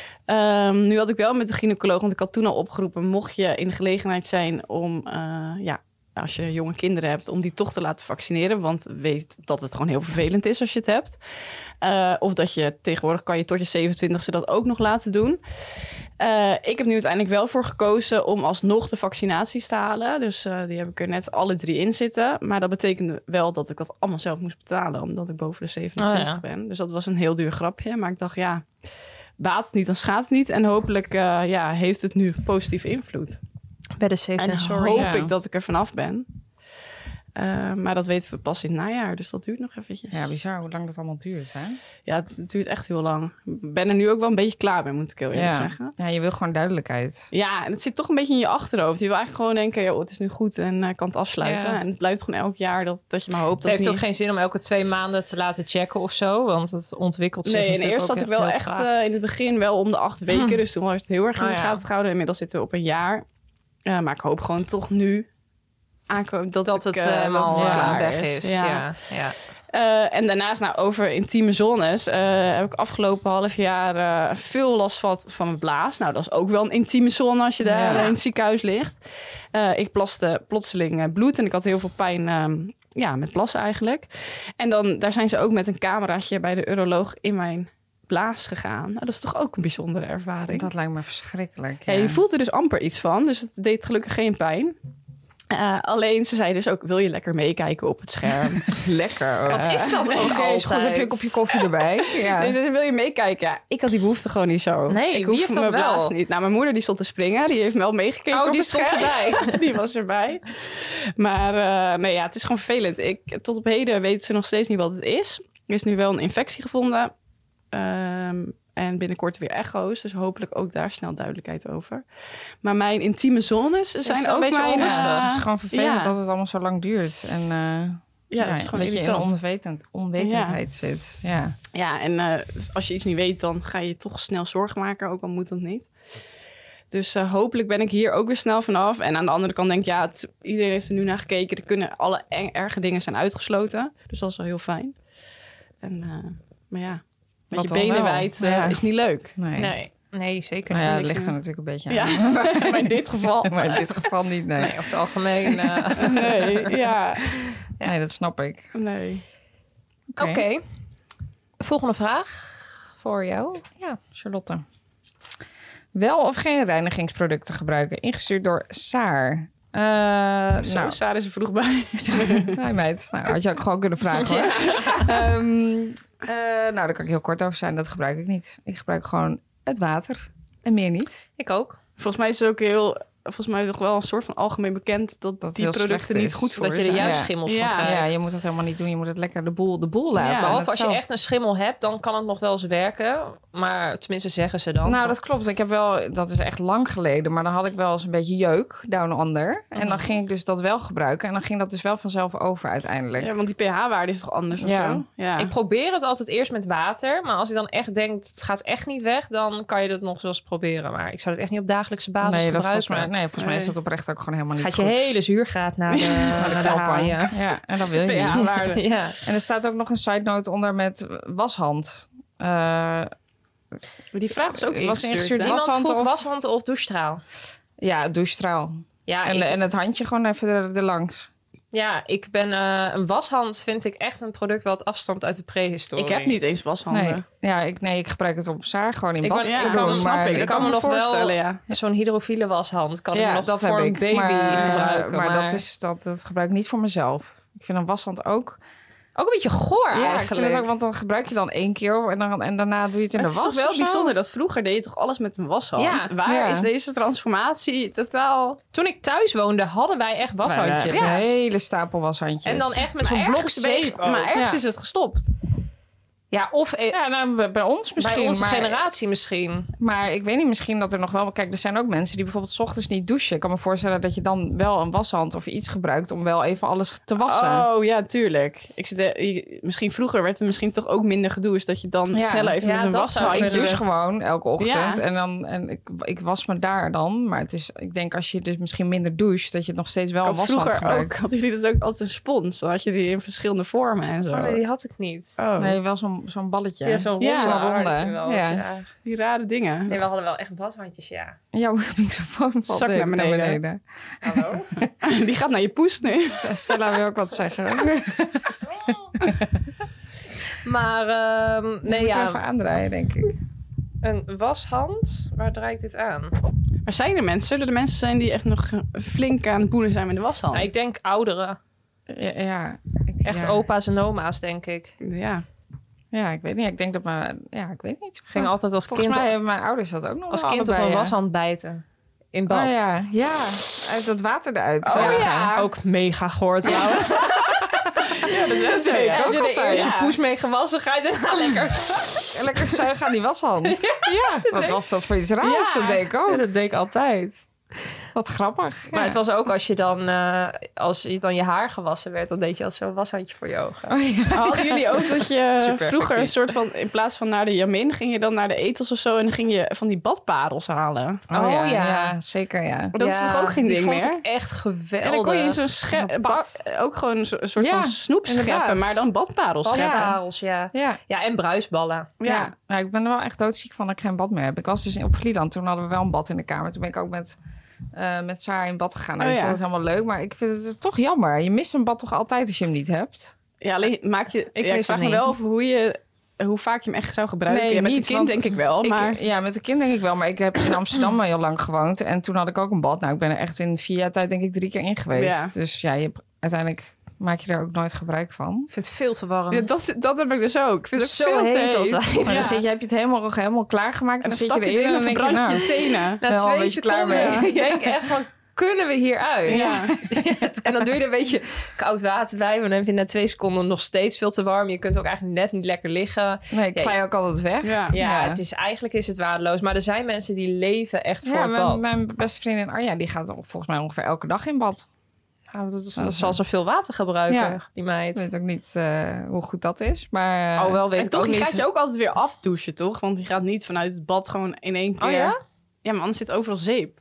Speaker 4: Um, nu had ik wel met de gynaecoloog, want ik had toen al opgeroepen, mocht je in de gelegenheid zijn om, uh, ja, als je jonge kinderen hebt, om die toch te laten vaccineren. Want weet dat het gewoon heel vervelend is als je het hebt. Uh, of dat je tegenwoordig kan je tot je zevenentwintigste dat ook nog laten doen. Uh, ik heb nu uiteindelijk wel voor gekozen om alsnog de vaccinaties te halen. Dus uh, die heb ik er net alle drie in zitten. Maar dat betekende wel dat ik dat allemaal zelf moest betalen, omdat ik boven de zevenentwintig oh, ja. ben. Dus dat was een heel duur grapje. Maar ik dacht, ja, baat het niet, dan schaadt het niet. En hopelijk uh, ja, heeft het nu positieve invloed.
Speaker 6: Bij de safety
Speaker 4: en
Speaker 6: sorry.
Speaker 4: hoop
Speaker 6: Ja.
Speaker 4: ik dat ik er vanaf ben. Uh, maar dat weten we pas in het najaar, dus dat duurt nog eventjes.
Speaker 5: Ja, bizar hoe lang dat allemaal duurt, hè?
Speaker 4: Ja, het duurt echt heel lang. Ik ben er nu ook wel een beetje klaar mee, moet ik heel eerlijk
Speaker 5: ja.
Speaker 4: zeggen.
Speaker 5: Ja, je wil gewoon duidelijkheid.
Speaker 4: Ja, en het zit toch een beetje in je achterhoofd. Je wil eigenlijk gewoon denken, joh, het is nu goed en uh, kan het afsluiten. Ja. En het blijft gewoon elk jaar dat, dat je maar hoopt
Speaker 6: het
Speaker 4: dat
Speaker 6: heeft
Speaker 4: het
Speaker 6: ook geen zin om elke twee maanden te laten checken of zo, want het ontwikkelt zich.
Speaker 4: Nee, en eerst zat ik wel echt uh, in het begin wel om de acht weken. Hm. Dus toen was het heel erg in de oh, gaten ja. gehouden. Inmiddels zitten we op een jaar. Uh, maar ik hoop gewoon toch nu aankomen dat,
Speaker 6: dat
Speaker 4: ik,
Speaker 6: het
Speaker 4: uh,
Speaker 6: helemaal
Speaker 4: uh,
Speaker 6: klaar weg is. is. Ja. Ja. Ja.
Speaker 4: Uh, en daarnaast nou, over intieme zones uh, heb ik afgelopen half jaar uh, veel last van, van mijn blaas. Nou, dat is ook wel een intieme zone als je daar ja. in het ziekenhuis ligt. Uh, ik plaste plotseling uh, bloed en ik had heel veel pijn um, ja, met plassen eigenlijk. En dan, daar zijn ze ook met een cameraatje bij de uroloog in mijn blaas gegaan. Nou, dat is toch ook een bijzondere ervaring.
Speaker 5: Dat lijkt me verschrikkelijk. Ja.
Speaker 4: Ja, je voelt er dus amper iets van, dus het deed gelukkig geen pijn. Uh, alleen, ze zei dus ook, wil je lekker meekijken op het scherm? Lekker.
Speaker 6: Wat uh, is dat ook
Speaker 5: okay,
Speaker 6: altijd?
Speaker 5: Is goed, heb je een kopje koffie erbij? Ja.
Speaker 4: Dus wil je meekijken? Ja, ik had die behoefte gewoon niet zo.
Speaker 6: Nee,
Speaker 4: ik
Speaker 6: wie heeft dat
Speaker 4: mijn
Speaker 6: wel?
Speaker 4: Blaas niet. Nou, mijn moeder die stond te springen. Die heeft wel meegekeken
Speaker 6: oh,
Speaker 4: op
Speaker 6: die
Speaker 4: het
Speaker 6: stond
Speaker 4: scherm.
Speaker 6: erbij.
Speaker 4: Die was erbij. Maar uh, nee, ja, het is gewoon vervelend. Ik, tot op heden weten ze nog steeds niet wat het is. Er is nu wel een infectie gevonden. Um, En binnenkort weer echo's. Dus hopelijk ook daar snel duidelijkheid over. Maar mijn intieme zones zijn ook
Speaker 6: een beetje
Speaker 4: mijn...
Speaker 6: onrustig.
Speaker 5: Ja, het is gewoon vervelend
Speaker 4: ja.
Speaker 5: dat het allemaal zo lang duurt. En uh,
Speaker 4: ja,
Speaker 5: ja,
Speaker 4: dat is gewoon
Speaker 5: dat je in onwetend, onwetendheid ja. zit. Ja,
Speaker 4: ja en uh, als je iets niet weet, dan ga je toch snel zorgen maken. Ook al moet dat niet. Dus uh, hopelijk ben ik hier ook weer snel vanaf. En aan de andere kant denk ik, ja, het, iedereen heeft er nu naar gekeken. Er kunnen alle erge dingen zijn uitgesloten. Dus dat is wel heel fijn. En, uh, maar ja... Met
Speaker 5: Wat
Speaker 4: je benen wijd uh, ja. is niet leuk.
Speaker 6: Nee, nee, nee zeker
Speaker 5: nou
Speaker 6: niet.
Speaker 5: Ja, het ligt er natuurlijk een beetje aan.
Speaker 4: Ja. Maar in dit geval.
Speaker 5: Maar in dit geval niet, nee.
Speaker 6: Nee, over het algemeen. Uh...
Speaker 4: nee, ja.
Speaker 5: ja. Nee, dat snap ik.
Speaker 4: Nee.
Speaker 6: Oké. Okay. Okay. Volgende vraag voor jou. Ja,
Speaker 5: Charlotte. Wel of geen reinigingsproducten gebruiken? Ingestuurd door Saar. Uh,
Speaker 4: Zo, nou. Saar is er vroeg bij.
Speaker 5: Hi meid. Nou, had je ook gewoon kunnen vragen hoor. Ja. Um, Uh, nou, daar kan ik heel kort over zijn. Dat gebruik ik niet. Ik gebruik gewoon het water. En meer niet.
Speaker 6: Ik ook.
Speaker 4: Volgens mij is het ook heel... Volgens mij toch wel een soort van algemeen bekend... dat, dat die producten niet goed voor
Speaker 6: dat je er juist ja. schimmels
Speaker 4: ja.
Speaker 6: van krijgt.
Speaker 5: Ja, je moet dat helemaal niet doen. Je moet het lekker de boel, de boel laten.
Speaker 6: Ja, behalve als je echt een schimmel hebt... dan kan het nog wel eens werken. Maar tenminste zeggen ze dan.
Speaker 5: Nou, dat klopt. Ik heb wel... Dat is echt lang geleden. Maar dan had ik wel eens een beetje jeuk. Down under. En dan ging ik dus dat wel gebruiken. En dan ging dat dus wel vanzelf over uiteindelijk.
Speaker 4: Ja, want die pH-waarde is toch anders of
Speaker 5: ja.
Speaker 4: zo? Ja.
Speaker 6: Ik probeer het altijd eerst met water. Maar als je dan echt denkt... het gaat echt niet weg... dan kan je dat nog eens proberen. Maar ik zou het echt niet op dagelijkse basis
Speaker 5: nee,
Speaker 6: gebruiken.
Speaker 5: Dat volgens mij, nee, volgens mij is dat op echt ook gewoon helemaal niet
Speaker 6: gaat
Speaker 5: goed.
Speaker 6: je hele zuurgraad naar de, naar de haaien.
Speaker 5: Ja, en dat wil je niet.
Speaker 4: Ja,
Speaker 6: ja.
Speaker 5: En er staat ook nog een side note onder met washand. Uh,
Speaker 4: maar die vraag is ook
Speaker 5: was ingestuurd.
Speaker 6: Washand of washand of douchestraal?
Speaker 5: Ja, douchestraal. Ja, en, ik... en het handje gewoon even er, er langs.
Speaker 6: Ja, ik ben uh, een washand vind ik echt een product wat afstamt uit de prehistorie.
Speaker 4: Ik heb niet eens washanden.
Speaker 5: Nee, ja, ik, nee, ik gebruik het op Saar gewoon in
Speaker 6: ik
Speaker 5: bad
Speaker 6: ja,
Speaker 5: te
Speaker 6: kan,
Speaker 5: doen.
Speaker 6: Snap
Speaker 5: maar
Speaker 6: ik. Ik kan me nog wel
Speaker 4: ja.
Speaker 6: zo'n hydrofiele washand kan
Speaker 5: ja,
Speaker 6: ik nog
Speaker 5: dat
Speaker 6: voor
Speaker 5: heb
Speaker 6: een
Speaker 5: ik.
Speaker 6: baby
Speaker 5: maar,
Speaker 6: gebruiken.
Speaker 5: Maar,
Speaker 6: maar
Speaker 5: dat, is, dat, dat gebruik ik niet voor mezelf. Ik vind een washand ook...
Speaker 6: Ook een beetje goor
Speaker 5: ja,
Speaker 6: eigenlijk.
Speaker 5: Ik vind het ook, want dan gebruik je dan één keer en, dan, en daarna doe je het in
Speaker 4: maar
Speaker 5: de
Speaker 4: was.
Speaker 5: was.
Speaker 4: Het is toch wel bijzonder dat vroeger deed je toch alles met een washand.
Speaker 6: Ja.
Speaker 4: Waar
Speaker 5: ja.
Speaker 4: is deze transformatie totaal...
Speaker 6: Toen ik thuis woonde, hadden wij echt washandjes.
Speaker 5: Ja, een hele stapel washandjes.
Speaker 6: En dan echt met zo'n blok zeep.
Speaker 4: Maar ergens
Speaker 5: ja.
Speaker 4: is het gestopt.
Speaker 6: Ja, of e-
Speaker 5: Ja, nou, bij- bij ons misschien.
Speaker 6: bij onze
Speaker 5: maar,
Speaker 6: generatie misschien.
Speaker 5: maar ik weet niet, misschien dat er nog wel... Kijk, er zijn ook mensen die bijvoorbeeld 's ochtends niet douchen. Ik kan me voorstellen dat je dan wel een washand of iets gebruikt... om wel even alles te wassen.
Speaker 4: Oh ja, tuurlijk. Ik zit, eh, je- misschien vroeger werd er misschien toch ook minder gedoucht. Dat je dan
Speaker 5: Ja.
Speaker 4: sneller even
Speaker 6: Ja,
Speaker 4: met een
Speaker 6: dat zou
Speaker 4: washandje...
Speaker 5: Ik douche gewoon elke ochtend.
Speaker 4: Ja.
Speaker 5: En, dan, en ik, ik was me daar dan. Maar het is, ik denk als je dus misschien minder doucht... dat je nog steeds wel
Speaker 4: Ik
Speaker 5: een
Speaker 4: had
Speaker 5: washand
Speaker 4: vroeger
Speaker 5: gebruikt.
Speaker 4: ook, hadden jullie dat ook altijd een spons? Dan had je die in verschillende vormen en zo.
Speaker 6: Oh, nee, die had ik niet.
Speaker 4: Oh,
Speaker 5: Nee, wel zo'n zo'n balletje.
Speaker 6: Ja, zo'n
Speaker 4: Ja,
Speaker 6: roze
Speaker 5: zo'n
Speaker 6: haartje
Speaker 5: ronde.
Speaker 6: wel.
Speaker 5: Ja.
Speaker 6: Ja.
Speaker 4: die rare dingen.
Speaker 6: Nee, we hadden wel echt washandjes, ja.
Speaker 5: Jouw microfoon valt
Speaker 4: Zak
Speaker 5: even
Speaker 4: naar
Speaker 5: naar
Speaker 4: beneden.
Speaker 5: beneden.
Speaker 6: Hallo?
Speaker 4: Die gaat naar je poes nu.
Speaker 5: Stella wil ook wat zeggen.
Speaker 6: Maar ehm,
Speaker 5: Nee,
Speaker 6: nee,
Speaker 5: moet
Speaker 6: ja,
Speaker 5: even aandraaien, denk ik.
Speaker 6: een washand. Waar draai ik dit aan?
Speaker 4: Maar zijn er mensen? Zullen er mensen zijn die echt nog eh, flink aan het boenen zijn met de washand?
Speaker 6: Nou, ik denk ouderen.
Speaker 5: Ja, ja, ik,
Speaker 6: Echt
Speaker 5: ja.
Speaker 6: opa's en oma's, denk ik.
Speaker 4: Ja.
Speaker 5: Ja, ik weet niet. Ik denk dat mijn... Ja, ik weet niet.
Speaker 6: Ging altijd als
Speaker 5: Volgens
Speaker 6: kind,
Speaker 5: mij hebben mijn ouders dat ook nog
Speaker 6: als
Speaker 5: wel
Speaker 6: kind op
Speaker 5: allebei,
Speaker 6: een
Speaker 5: ja.
Speaker 6: washand bijten. In bad.
Speaker 5: Oh ja, ja. Uit dat water eruit.
Speaker 4: Oh
Speaker 5: zuigen.
Speaker 4: ja.
Speaker 6: Ook mega goor trouwens.
Speaker 4: Ja, dat is
Speaker 5: deed ik
Speaker 6: Heb
Speaker 5: ook
Speaker 6: je de
Speaker 5: altijd.
Speaker 6: eerste
Speaker 4: Ja.
Speaker 6: poes mee gewassen, ga je daarna lekker...
Speaker 5: En lekker zuigen aan die washand. Ja, wat was dat voor iets raars?
Speaker 4: Ja.
Speaker 5: Dat deed ik ook.
Speaker 6: Ja, dat deed ik altijd.
Speaker 5: Wat grappig.
Speaker 6: Maar
Speaker 5: Ja.
Speaker 6: het was ook als je dan, eh, als je dan je haar gewassen werd, dan deed je als zo'n washandje voor je ogen.
Speaker 5: Oh, ja.
Speaker 4: Hadden jullie ook dat je
Speaker 6: Super
Speaker 4: vroeger een
Speaker 6: effectief.
Speaker 4: soort van... in plaats van naar de Jamin, ging je dan naar de etels of zo... en dan ging je van die badparels halen.
Speaker 5: Oh,
Speaker 6: Oh,
Speaker 5: ja,
Speaker 6: ja.
Speaker 5: ja, zeker ja.
Speaker 4: Maar dat is
Speaker 6: Ja,
Speaker 4: toch ook geen
Speaker 6: die
Speaker 4: ding
Speaker 6: vond
Speaker 4: meer?
Speaker 6: ik echt geweldig.
Speaker 4: En dan kon je in zo'n sche-
Speaker 6: Zo'n
Speaker 4: ba-
Speaker 6: bad.
Speaker 4: ook gewoon een so- een soort
Speaker 5: Ja,
Speaker 4: van snoep scheppen,
Speaker 5: inderdaad.
Speaker 4: maar dan badparels scheppen.
Speaker 6: Badparels, ja.
Speaker 5: Ja.
Speaker 6: Ja, en bruisballen.
Speaker 5: Ja.
Speaker 4: Ja.
Speaker 5: Nou, ik ben er wel echt doodziek van dat ik geen bad meer heb. Ik was dus in- op Vlieland, toen hadden we wel een bad in de kamer. Toen ben ik ook met, eh met Saar in bad gegaan. En
Speaker 4: Oh,
Speaker 5: ik
Speaker 4: ja.
Speaker 5: vond het helemaal leuk, maar ik vind het toch jammer. Je mist een bad toch altijd als je hem niet hebt?
Speaker 4: Ja, alleen maak je...
Speaker 6: Ik
Speaker 4: ja, ik
Speaker 6: mis
Speaker 4: vraag
Speaker 6: het
Speaker 4: me
Speaker 6: niet.
Speaker 4: wel of hoe je... hoe vaak je hem echt zou gebruiken.
Speaker 5: Nee,
Speaker 4: ja, met
Speaker 5: niet,
Speaker 4: het kind
Speaker 5: want
Speaker 4: denk ik wel, maar...
Speaker 5: Ik, ja, met de kind denk ik wel. Maar ik heb in Amsterdam al heel lang gewoond. En toen had ik ook een bad. Nou, ik ben er echt in vier jaar tijd denk ik drie keer in geweest.
Speaker 4: Ja.
Speaker 5: Dus ja, je hebt, uiteindelijk maak je er ook nooit gebruik van.
Speaker 6: Ik vind het veel te warm.
Speaker 4: Ja, dat, dat heb ik dus ook. Ik vind het ook
Speaker 6: Zo
Speaker 4: veel te
Speaker 6: heet als
Speaker 4: heet.
Speaker 6: hij-
Speaker 5: Maar dan zit je, heb je het helemaal, helemaal klaargemaakt.
Speaker 4: En
Speaker 5: Dan,
Speaker 4: dan
Speaker 5: zit je
Speaker 4: stap je
Speaker 5: erin en
Speaker 4: erin
Speaker 5: dan
Speaker 4: en
Speaker 5: denk je,
Speaker 4: verbrand je
Speaker 5: nou,
Speaker 4: je tenen.
Speaker 6: Na
Speaker 5: wel een
Speaker 6: twee
Speaker 5: beetje klaar
Speaker 6: seconden
Speaker 5: mee.
Speaker 6: denk ik echt van, kunnen we hieruit?
Speaker 4: Ja.
Speaker 6: En dan doe je er een beetje koud water bij. Maar dan heb je na twee seconden nog steeds veel te warm. Je kunt ook eigenlijk net niet lekker liggen.
Speaker 5: nee, ik
Speaker 6: Ja,
Speaker 5: glij ook altijd weg.
Speaker 4: Ja.
Speaker 6: Ja, Het is, eigenlijk is het waardeloos. Maar er zijn mensen die leven echt voor
Speaker 5: Ja,
Speaker 6: het
Speaker 5: mijn,
Speaker 6: bad.
Speaker 5: mijn beste vriendin Arja, die gaat volgens mij ongeveer elke dag in bad.
Speaker 6: Oh, dat, is,
Speaker 5: Dat
Speaker 6: dat
Speaker 5: is-
Speaker 6: zal ze veel water gebruiken,
Speaker 5: Ja.
Speaker 6: die
Speaker 5: Ik
Speaker 6: meid.
Speaker 5: weet ook niet eh, hoe goed dat is. Maar eh,
Speaker 6: Oh, wel weet
Speaker 4: En
Speaker 6: ik
Speaker 4: toch,
Speaker 6: ook
Speaker 4: die
Speaker 6: niet.
Speaker 4: gaat je ook altijd weer afdouchen, toch? Want die gaat niet vanuit het bad gewoon in één keer...
Speaker 6: Oh ja?
Speaker 4: Ja, maar anders zit overal zeep.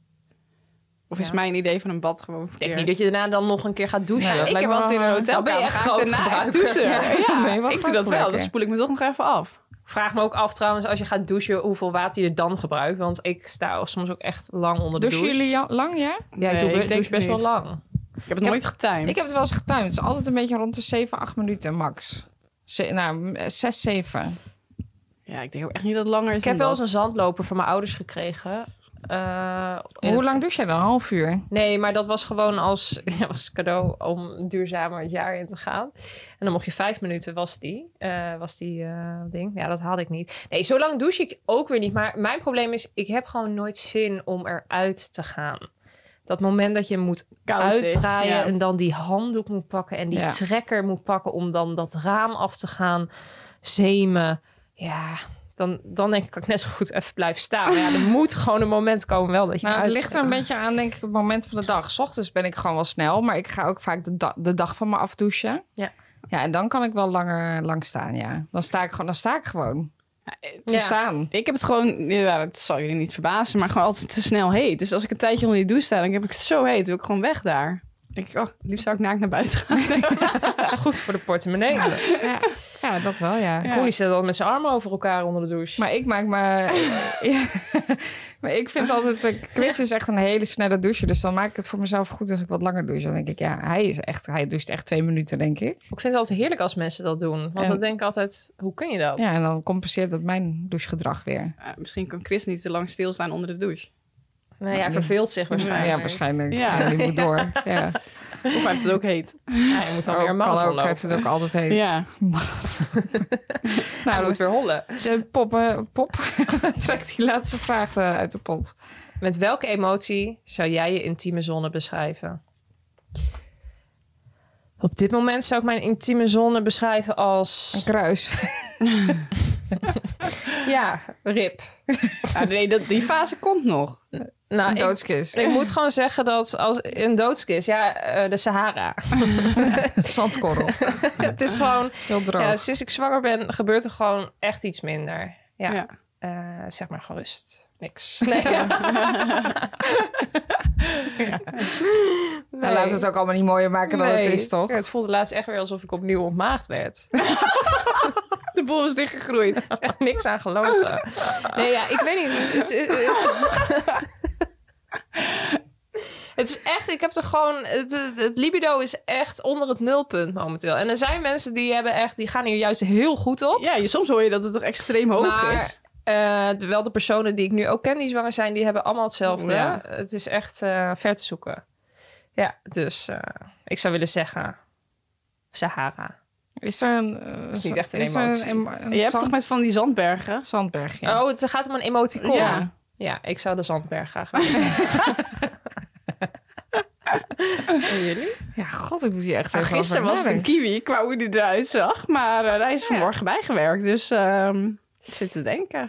Speaker 4: Of is
Speaker 6: Ja.
Speaker 4: mijn idee van een bad gewoon
Speaker 6: Ik denk
Speaker 4: verkeerd?
Speaker 6: niet dat je daarna dan nog een keer gaat douchen.
Speaker 5: Nee,
Speaker 6: Dat
Speaker 4: ik
Speaker 6: lijkt
Speaker 4: heb
Speaker 6: me
Speaker 4: altijd in
Speaker 6: wel-
Speaker 4: een hotel.
Speaker 6: Dan ben je echt groot gebruiker.
Speaker 4: Ja, ja.
Speaker 5: Ben je wel
Speaker 4: ik doe
Speaker 5: groot
Speaker 4: dat wel.
Speaker 5: gebruiker.
Speaker 4: Dan spoel ik me toch nog even af.
Speaker 6: Vraag me ook af trouwens, als je gaat douchen, hoeveel water je dan gebruikt. Want ik sta soms ook echt lang onder de
Speaker 5: douchen
Speaker 6: douche.
Speaker 5: jullie ja- lang, ja?
Speaker 6: Ja, ik
Speaker 4: Nee,
Speaker 6: doe,
Speaker 4: ik
Speaker 6: douche
Speaker 4: denk
Speaker 6: best wel
Speaker 4: niet.
Speaker 6: lang.
Speaker 4: Ik heb het
Speaker 5: heb-
Speaker 4: nooit getimed.
Speaker 5: Ik heb het wel eens getimed. Het is altijd een beetje rond de zeven, acht minuten max. Ze, nou, zes, zeven.
Speaker 4: Ja, ik denk ook echt niet dat het langer is
Speaker 6: Ik heb
Speaker 4: dan
Speaker 6: wel eens een
Speaker 4: dat.
Speaker 6: zandloper van mijn ouders gekregen. Eh, in
Speaker 5: Hoe
Speaker 6: het-
Speaker 5: lang douche jij dan? Een half uur?
Speaker 6: Nee, maar dat was gewoon als ja, was cadeau om duurzamer het jaar in te gaan. En dan mocht je vijf minuten, was die, eh, was die eh, ding. Ja, dat had ik niet. Nee, zo lang douche ik ook weer niet. Maar mijn probleem is, ik heb gewoon nooit zin om eruit te gaan. Dat moment dat je moet
Speaker 4: Koud is,
Speaker 6: uitdraaien
Speaker 4: ja.
Speaker 6: en dan die handdoek moet pakken en die
Speaker 5: Ja.
Speaker 6: trekker moet pakken om dan dat raam af te gaan zemen. Ja, dan, dan denk ik, kan ik net zo goed even blijven staan. Maar ja, er moet gewoon een moment komen wel dat je
Speaker 5: Nou, het
Speaker 6: eruit
Speaker 5: ligt er een beetje aan, denk ik, het moment van de dag. 's Ochtends ben ik gewoon wel snel, maar ik ga ook vaak de, da- de dag van me afdouchen.
Speaker 6: Ja.
Speaker 5: Ja, en dan kan ik wel langer lang staan, ja. Dan sta ik gewoon, dan sta ik gewoon te
Speaker 6: Ja.
Speaker 5: staan.
Speaker 4: Ik heb het gewoon, ja, dat zal jullie niet verbazen, maar gewoon altijd te snel heet. Dus als ik een tijdje onder die douche sta, dan heb ik het zo heet, doe ik gewoon weg daar. Dan denk ik, oh, liefst zou ik naakt naar buiten gaan.
Speaker 6: Dat is goed voor de portemonnee.
Speaker 5: Ja, ja dat wel, ja.
Speaker 4: Ja.
Speaker 6: Koen die staat dan met zijn armen over elkaar onder de douche.
Speaker 5: Maar ik maak me... ja. Maar ik vind altijd... eh, Chris is echt een hele snelle douche. Dus dan maak ik het voor mezelf goed als ik wat langer douche. Dan denk ik, ja, hij is echt... Hij doucht echt twee minuten, denk ik.
Speaker 6: Ik vind het altijd heerlijk als mensen dat doen. Want
Speaker 5: En-
Speaker 6: dan denk ik altijd, hoe kun je dat?
Speaker 5: Ja, en dan compenseert dat mijn douchegedrag weer.
Speaker 4: Ja, misschien kan Chris niet te lang stilstaan onder de douche.
Speaker 6: Nee, hij verveelt zich waarschijnlijk.
Speaker 5: Ja, waarschijnlijk.
Speaker 4: Ja.
Speaker 5: Ja, die moet door. Ja.
Speaker 4: Of hij heeft het ook heet.
Speaker 6: Ja, je moet dan
Speaker 5: Ook,
Speaker 6: weer een
Speaker 5: kan
Speaker 6: marathon
Speaker 5: ook,
Speaker 6: lopen.
Speaker 5: heeft het ook altijd heet.
Speaker 4: Ja.
Speaker 6: Hij
Speaker 5: Nou,
Speaker 6: moet weer hollen.
Speaker 5: ze- Pop, eh, Pop trekt die laatste vraag eh, uit de pot.
Speaker 6: Met welke emotie zou jij je intieme zone beschrijven? Op dit moment zou ik mijn intieme zone beschrijven als...
Speaker 5: Een kruis.
Speaker 6: Ja, rip.
Speaker 4: Ja, nee, dat, die fase komt nog.
Speaker 6: Nou,
Speaker 5: Een
Speaker 6: ik,
Speaker 5: doodskist.
Speaker 6: ik moet gewoon zeggen dat als een doodskist, ja, uh, de Sahara.
Speaker 5: Zandkorrel.
Speaker 6: Het is gewoon,
Speaker 5: Heel droog.
Speaker 6: ja, sinds ik zwanger ben, gebeurt er gewoon echt iets minder. Ja,
Speaker 4: Ja.
Speaker 6: Uh, zeg maar gerust. Niks. Nee.
Speaker 5: Ja. Ja. Nou, laten we het ook allemaal niet mooier maken dan
Speaker 6: Nee.
Speaker 5: het is, toch?
Speaker 6: Ja, het voelde laatst echt weer alsof ik opnieuw ontmaagd werd.
Speaker 4: De boel is dichtgegroeid.
Speaker 6: Er is echt niks aan gelogen. Nee, ja, ik weet niet. Het, het, het, het is echt, ik heb er gewoon, het, het libido is echt onder het nulpunt momenteel. En er zijn mensen die hebben echt, die gaan hier juist heel goed op.
Speaker 4: Ja, je, soms hoor je dat het toch extreem hoog
Speaker 6: Maar,
Speaker 4: is.
Speaker 6: Uh, de, wel de personen die ik nu ook ken die zwanger zijn, die hebben allemaal hetzelfde.
Speaker 4: Ja.
Speaker 6: Het is echt uh, ver te zoeken. Ja, dus uh, ik zou willen zeggen Sahara.
Speaker 5: Is er een... Uh,
Speaker 6: is niet echt een
Speaker 5: is er
Speaker 6: emotie.
Speaker 5: Een, een
Speaker 4: Je hebt
Speaker 5: zand,
Speaker 4: toch met van die zandbergen?
Speaker 5: zandberg, ja.
Speaker 6: Oh, het gaat om een emoticon.
Speaker 4: Ja.
Speaker 6: Ja, ik zou de Zandberg graag willen. En jullie?
Speaker 5: Ja, god, ik moet hier echt
Speaker 4: Nou,
Speaker 5: even
Speaker 4: gisteren
Speaker 5: over
Speaker 4: was het een
Speaker 5: nadenken.
Speaker 4: kiwi, qua hoe die eruit zag. Maar uh, hij is
Speaker 6: Ja.
Speaker 4: vanmorgen bijgewerkt, dus uh, ik zit te denken.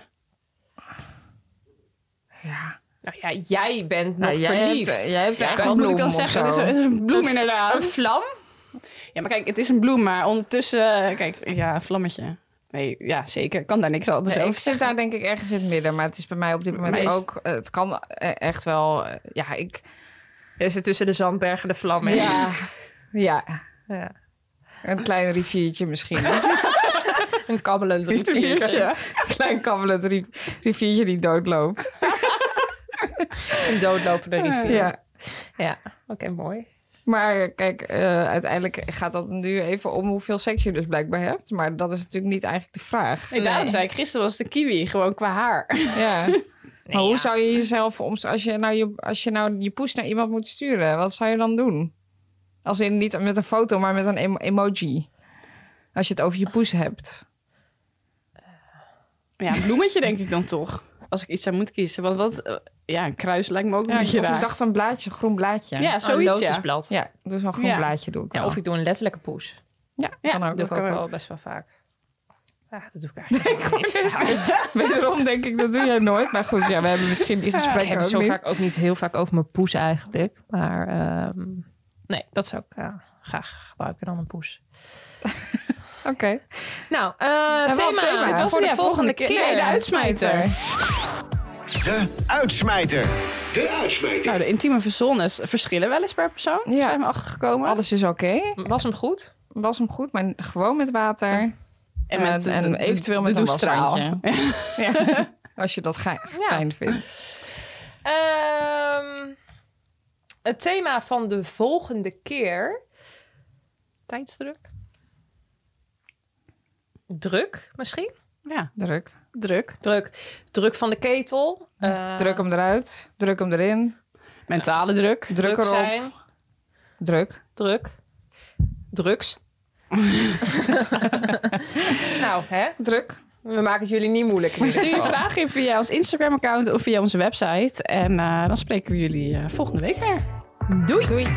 Speaker 5: Ja.
Speaker 6: Nou ja, jij bent nog
Speaker 5: Nou, jij
Speaker 6: verliefd.
Speaker 5: hebt, jij hebt
Speaker 4: Ja,
Speaker 5: echt
Speaker 4: wat
Speaker 5: een
Speaker 4: moet ik
Speaker 5: bloem
Speaker 4: dan
Speaker 5: of
Speaker 4: zeggen?
Speaker 5: zo.
Speaker 4: Het is, het is een bloem
Speaker 6: Een-
Speaker 4: inderdaad.
Speaker 6: Een vlam?
Speaker 4: Ja, maar kijk, het is een bloem, maar ondertussen... uh, Kijk, ja, een vlammetje. Nee, ja, zeker. Ik kan daar niks anders
Speaker 5: Ja,
Speaker 4: over
Speaker 5: ik zit daar denk ik ergens in het midden. Maar het is bij mij op dit moment
Speaker 4: Maar is-
Speaker 5: ook... uh, Het kan uh, echt wel... uh, Ja, ik...
Speaker 6: Je zit tussen de Zandberg en de vlam. hè?
Speaker 5: Ja. Ja.
Speaker 6: Ja.
Speaker 5: Een klein riviertje misschien.
Speaker 6: Een kabbelend riviertje.
Speaker 4: Riviertje.
Speaker 5: Een klein kabbelend ri- riviertje die doodloopt.
Speaker 6: Een doodlopende rivier.
Speaker 5: Ja.
Speaker 6: Ja, oké, mooi.
Speaker 5: Maar kijk, uh, uiteindelijk gaat dat nu even om hoeveel seks je dus blijkbaar hebt. Maar dat is natuurlijk niet eigenlijk de vraag.
Speaker 4: Nee, daarom
Speaker 6: Nee.
Speaker 4: zei ik, gisteren was het een kiwi, gewoon qua haar.
Speaker 5: Ja. Maar hoe
Speaker 6: ja.
Speaker 5: zou je jezelf, om, als je nou je, als je nou je poes naar iemand moet sturen, wat zou je dan doen? Als in niet met een foto, maar met een emo- emoji. Als je het over je poes hebt.
Speaker 4: Ja, een bloemetje denk ik dan toch. Als ik iets zou moeten kiezen. Want wat, uh, ja, een kruis lijkt me ook een
Speaker 5: Ja,
Speaker 4: beetje
Speaker 5: of
Speaker 4: raar.
Speaker 5: ik dacht een blaadje, een groen blaadje.
Speaker 4: Ja,
Speaker 6: Een
Speaker 4: zoiets, ja.
Speaker 6: lotusblad.
Speaker 5: Ja, dus een groen
Speaker 4: Ja.
Speaker 5: blaadje doe ik
Speaker 6: Ja,
Speaker 5: wel.
Speaker 6: of ik doe een letterlijke poes.
Speaker 5: Ja,
Speaker 4: Ja,
Speaker 5: kan ook.
Speaker 6: Dat doe ik
Speaker 4: kan
Speaker 6: ook
Speaker 4: ook.
Speaker 6: wel best wel vaak. Ja, dat doe ik eigenlijk niet.
Speaker 5: Wederom denk ik, dat doe jij nooit. Maar goed, ja, we hebben misschien die
Speaker 6: Ik
Speaker 5: gesprekken
Speaker 6: heb
Speaker 5: ook
Speaker 6: het zo
Speaker 5: niet.
Speaker 6: vaak ook niet heel vaak over mijn poes eigenlijk. Maar ehm, nee, dat zou ik uh, graag gebruiken dan een poes.
Speaker 5: Oké.
Speaker 6: Nou, uh,
Speaker 5: wel
Speaker 6: thema,
Speaker 5: een thema.
Speaker 6: Het was
Speaker 4: Voor
Speaker 6: de
Speaker 4: de
Speaker 6: volgende keer.
Speaker 4: Nee, de uitsmijter.
Speaker 3: De uitsmijter. De uitsmijter.
Speaker 4: Nou, de intieme zones verschillen wel eens per persoon.
Speaker 5: Ja.
Speaker 4: Zijn we achtergekomen.
Speaker 5: Alles is oké.
Speaker 6: Was hem goed?
Speaker 5: Was hem goed, maar gewoon met water.
Speaker 4: En, met
Speaker 5: En- en
Speaker 4: de-
Speaker 5: eventueel
Speaker 4: de
Speaker 5: met een
Speaker 4: douchestraal.
Speaker 5: washandje. Ja. Als je dat ga- fijn vindt.
Speaker 6: Ehm, het thema van de volgende keer.
Speaker 4: Tijdsdruk.
Speaker 6: Druk, misschien?
Speaker 4: Ja,
Speaker 5: Druk.
Speaker 4: druk.
Speaker 6: Druk. Druk van de ketel. Uh,
Speaker 5: Druk hem eruit. Druk hem erin.
Speaker 4: Mentale druk.
Speaker 5: Druk
Speaker 6: druk
Speaker 5: erop.
Speaker 6: zijn.
Speaker 5: Druk.
Speaker 6: Druk. Drugs. Nou, hè?
Speaker 5: Druk.
Speaker 6: We maken het jullie niet moeilijk. in ieder
Speaker 4: Stuur je
Speaker 6: geval.
Speaker 4: vragen in via ons Instagram-account of via onze website. En uh, dan spreken we jullie uh, volgende week weer.
Speaker 6: Doei. Doei.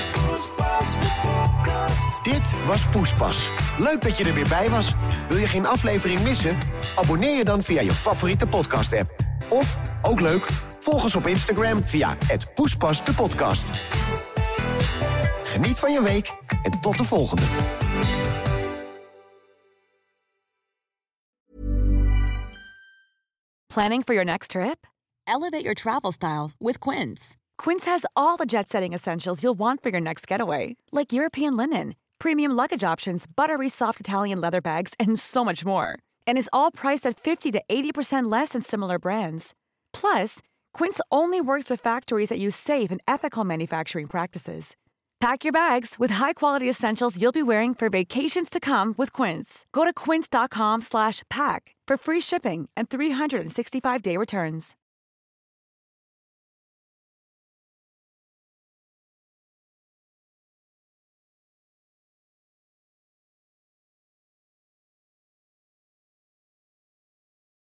Speaker 3: Dit was Poespas. Leuk dat je er weer bij was. Wil je geen aflevering missen? Abonneer je dan via je favoriete podcast-app. Of, ook leuk, volg ons op Instagram via het Poespas de podcast. Geniet van je week en tot de volgende.
Speaker 7: Planning for your next trip? Elevate your travel style with Quince. Quince has all the jet-setting essentials you'll want for your next getaway, like European linen, premium luggage options, buttery soft Italian leather bags, and so much more. And is all priced at fifty to eighty percent less than similar brands. Plus, Quince only works with factories that use safe and ethical manufacturing practices. Pack your bags with high-quality essentials you'll be wearing for vacations to come with Quince. Go to quince.com slash pack for free shipping and three sixty-five day returns.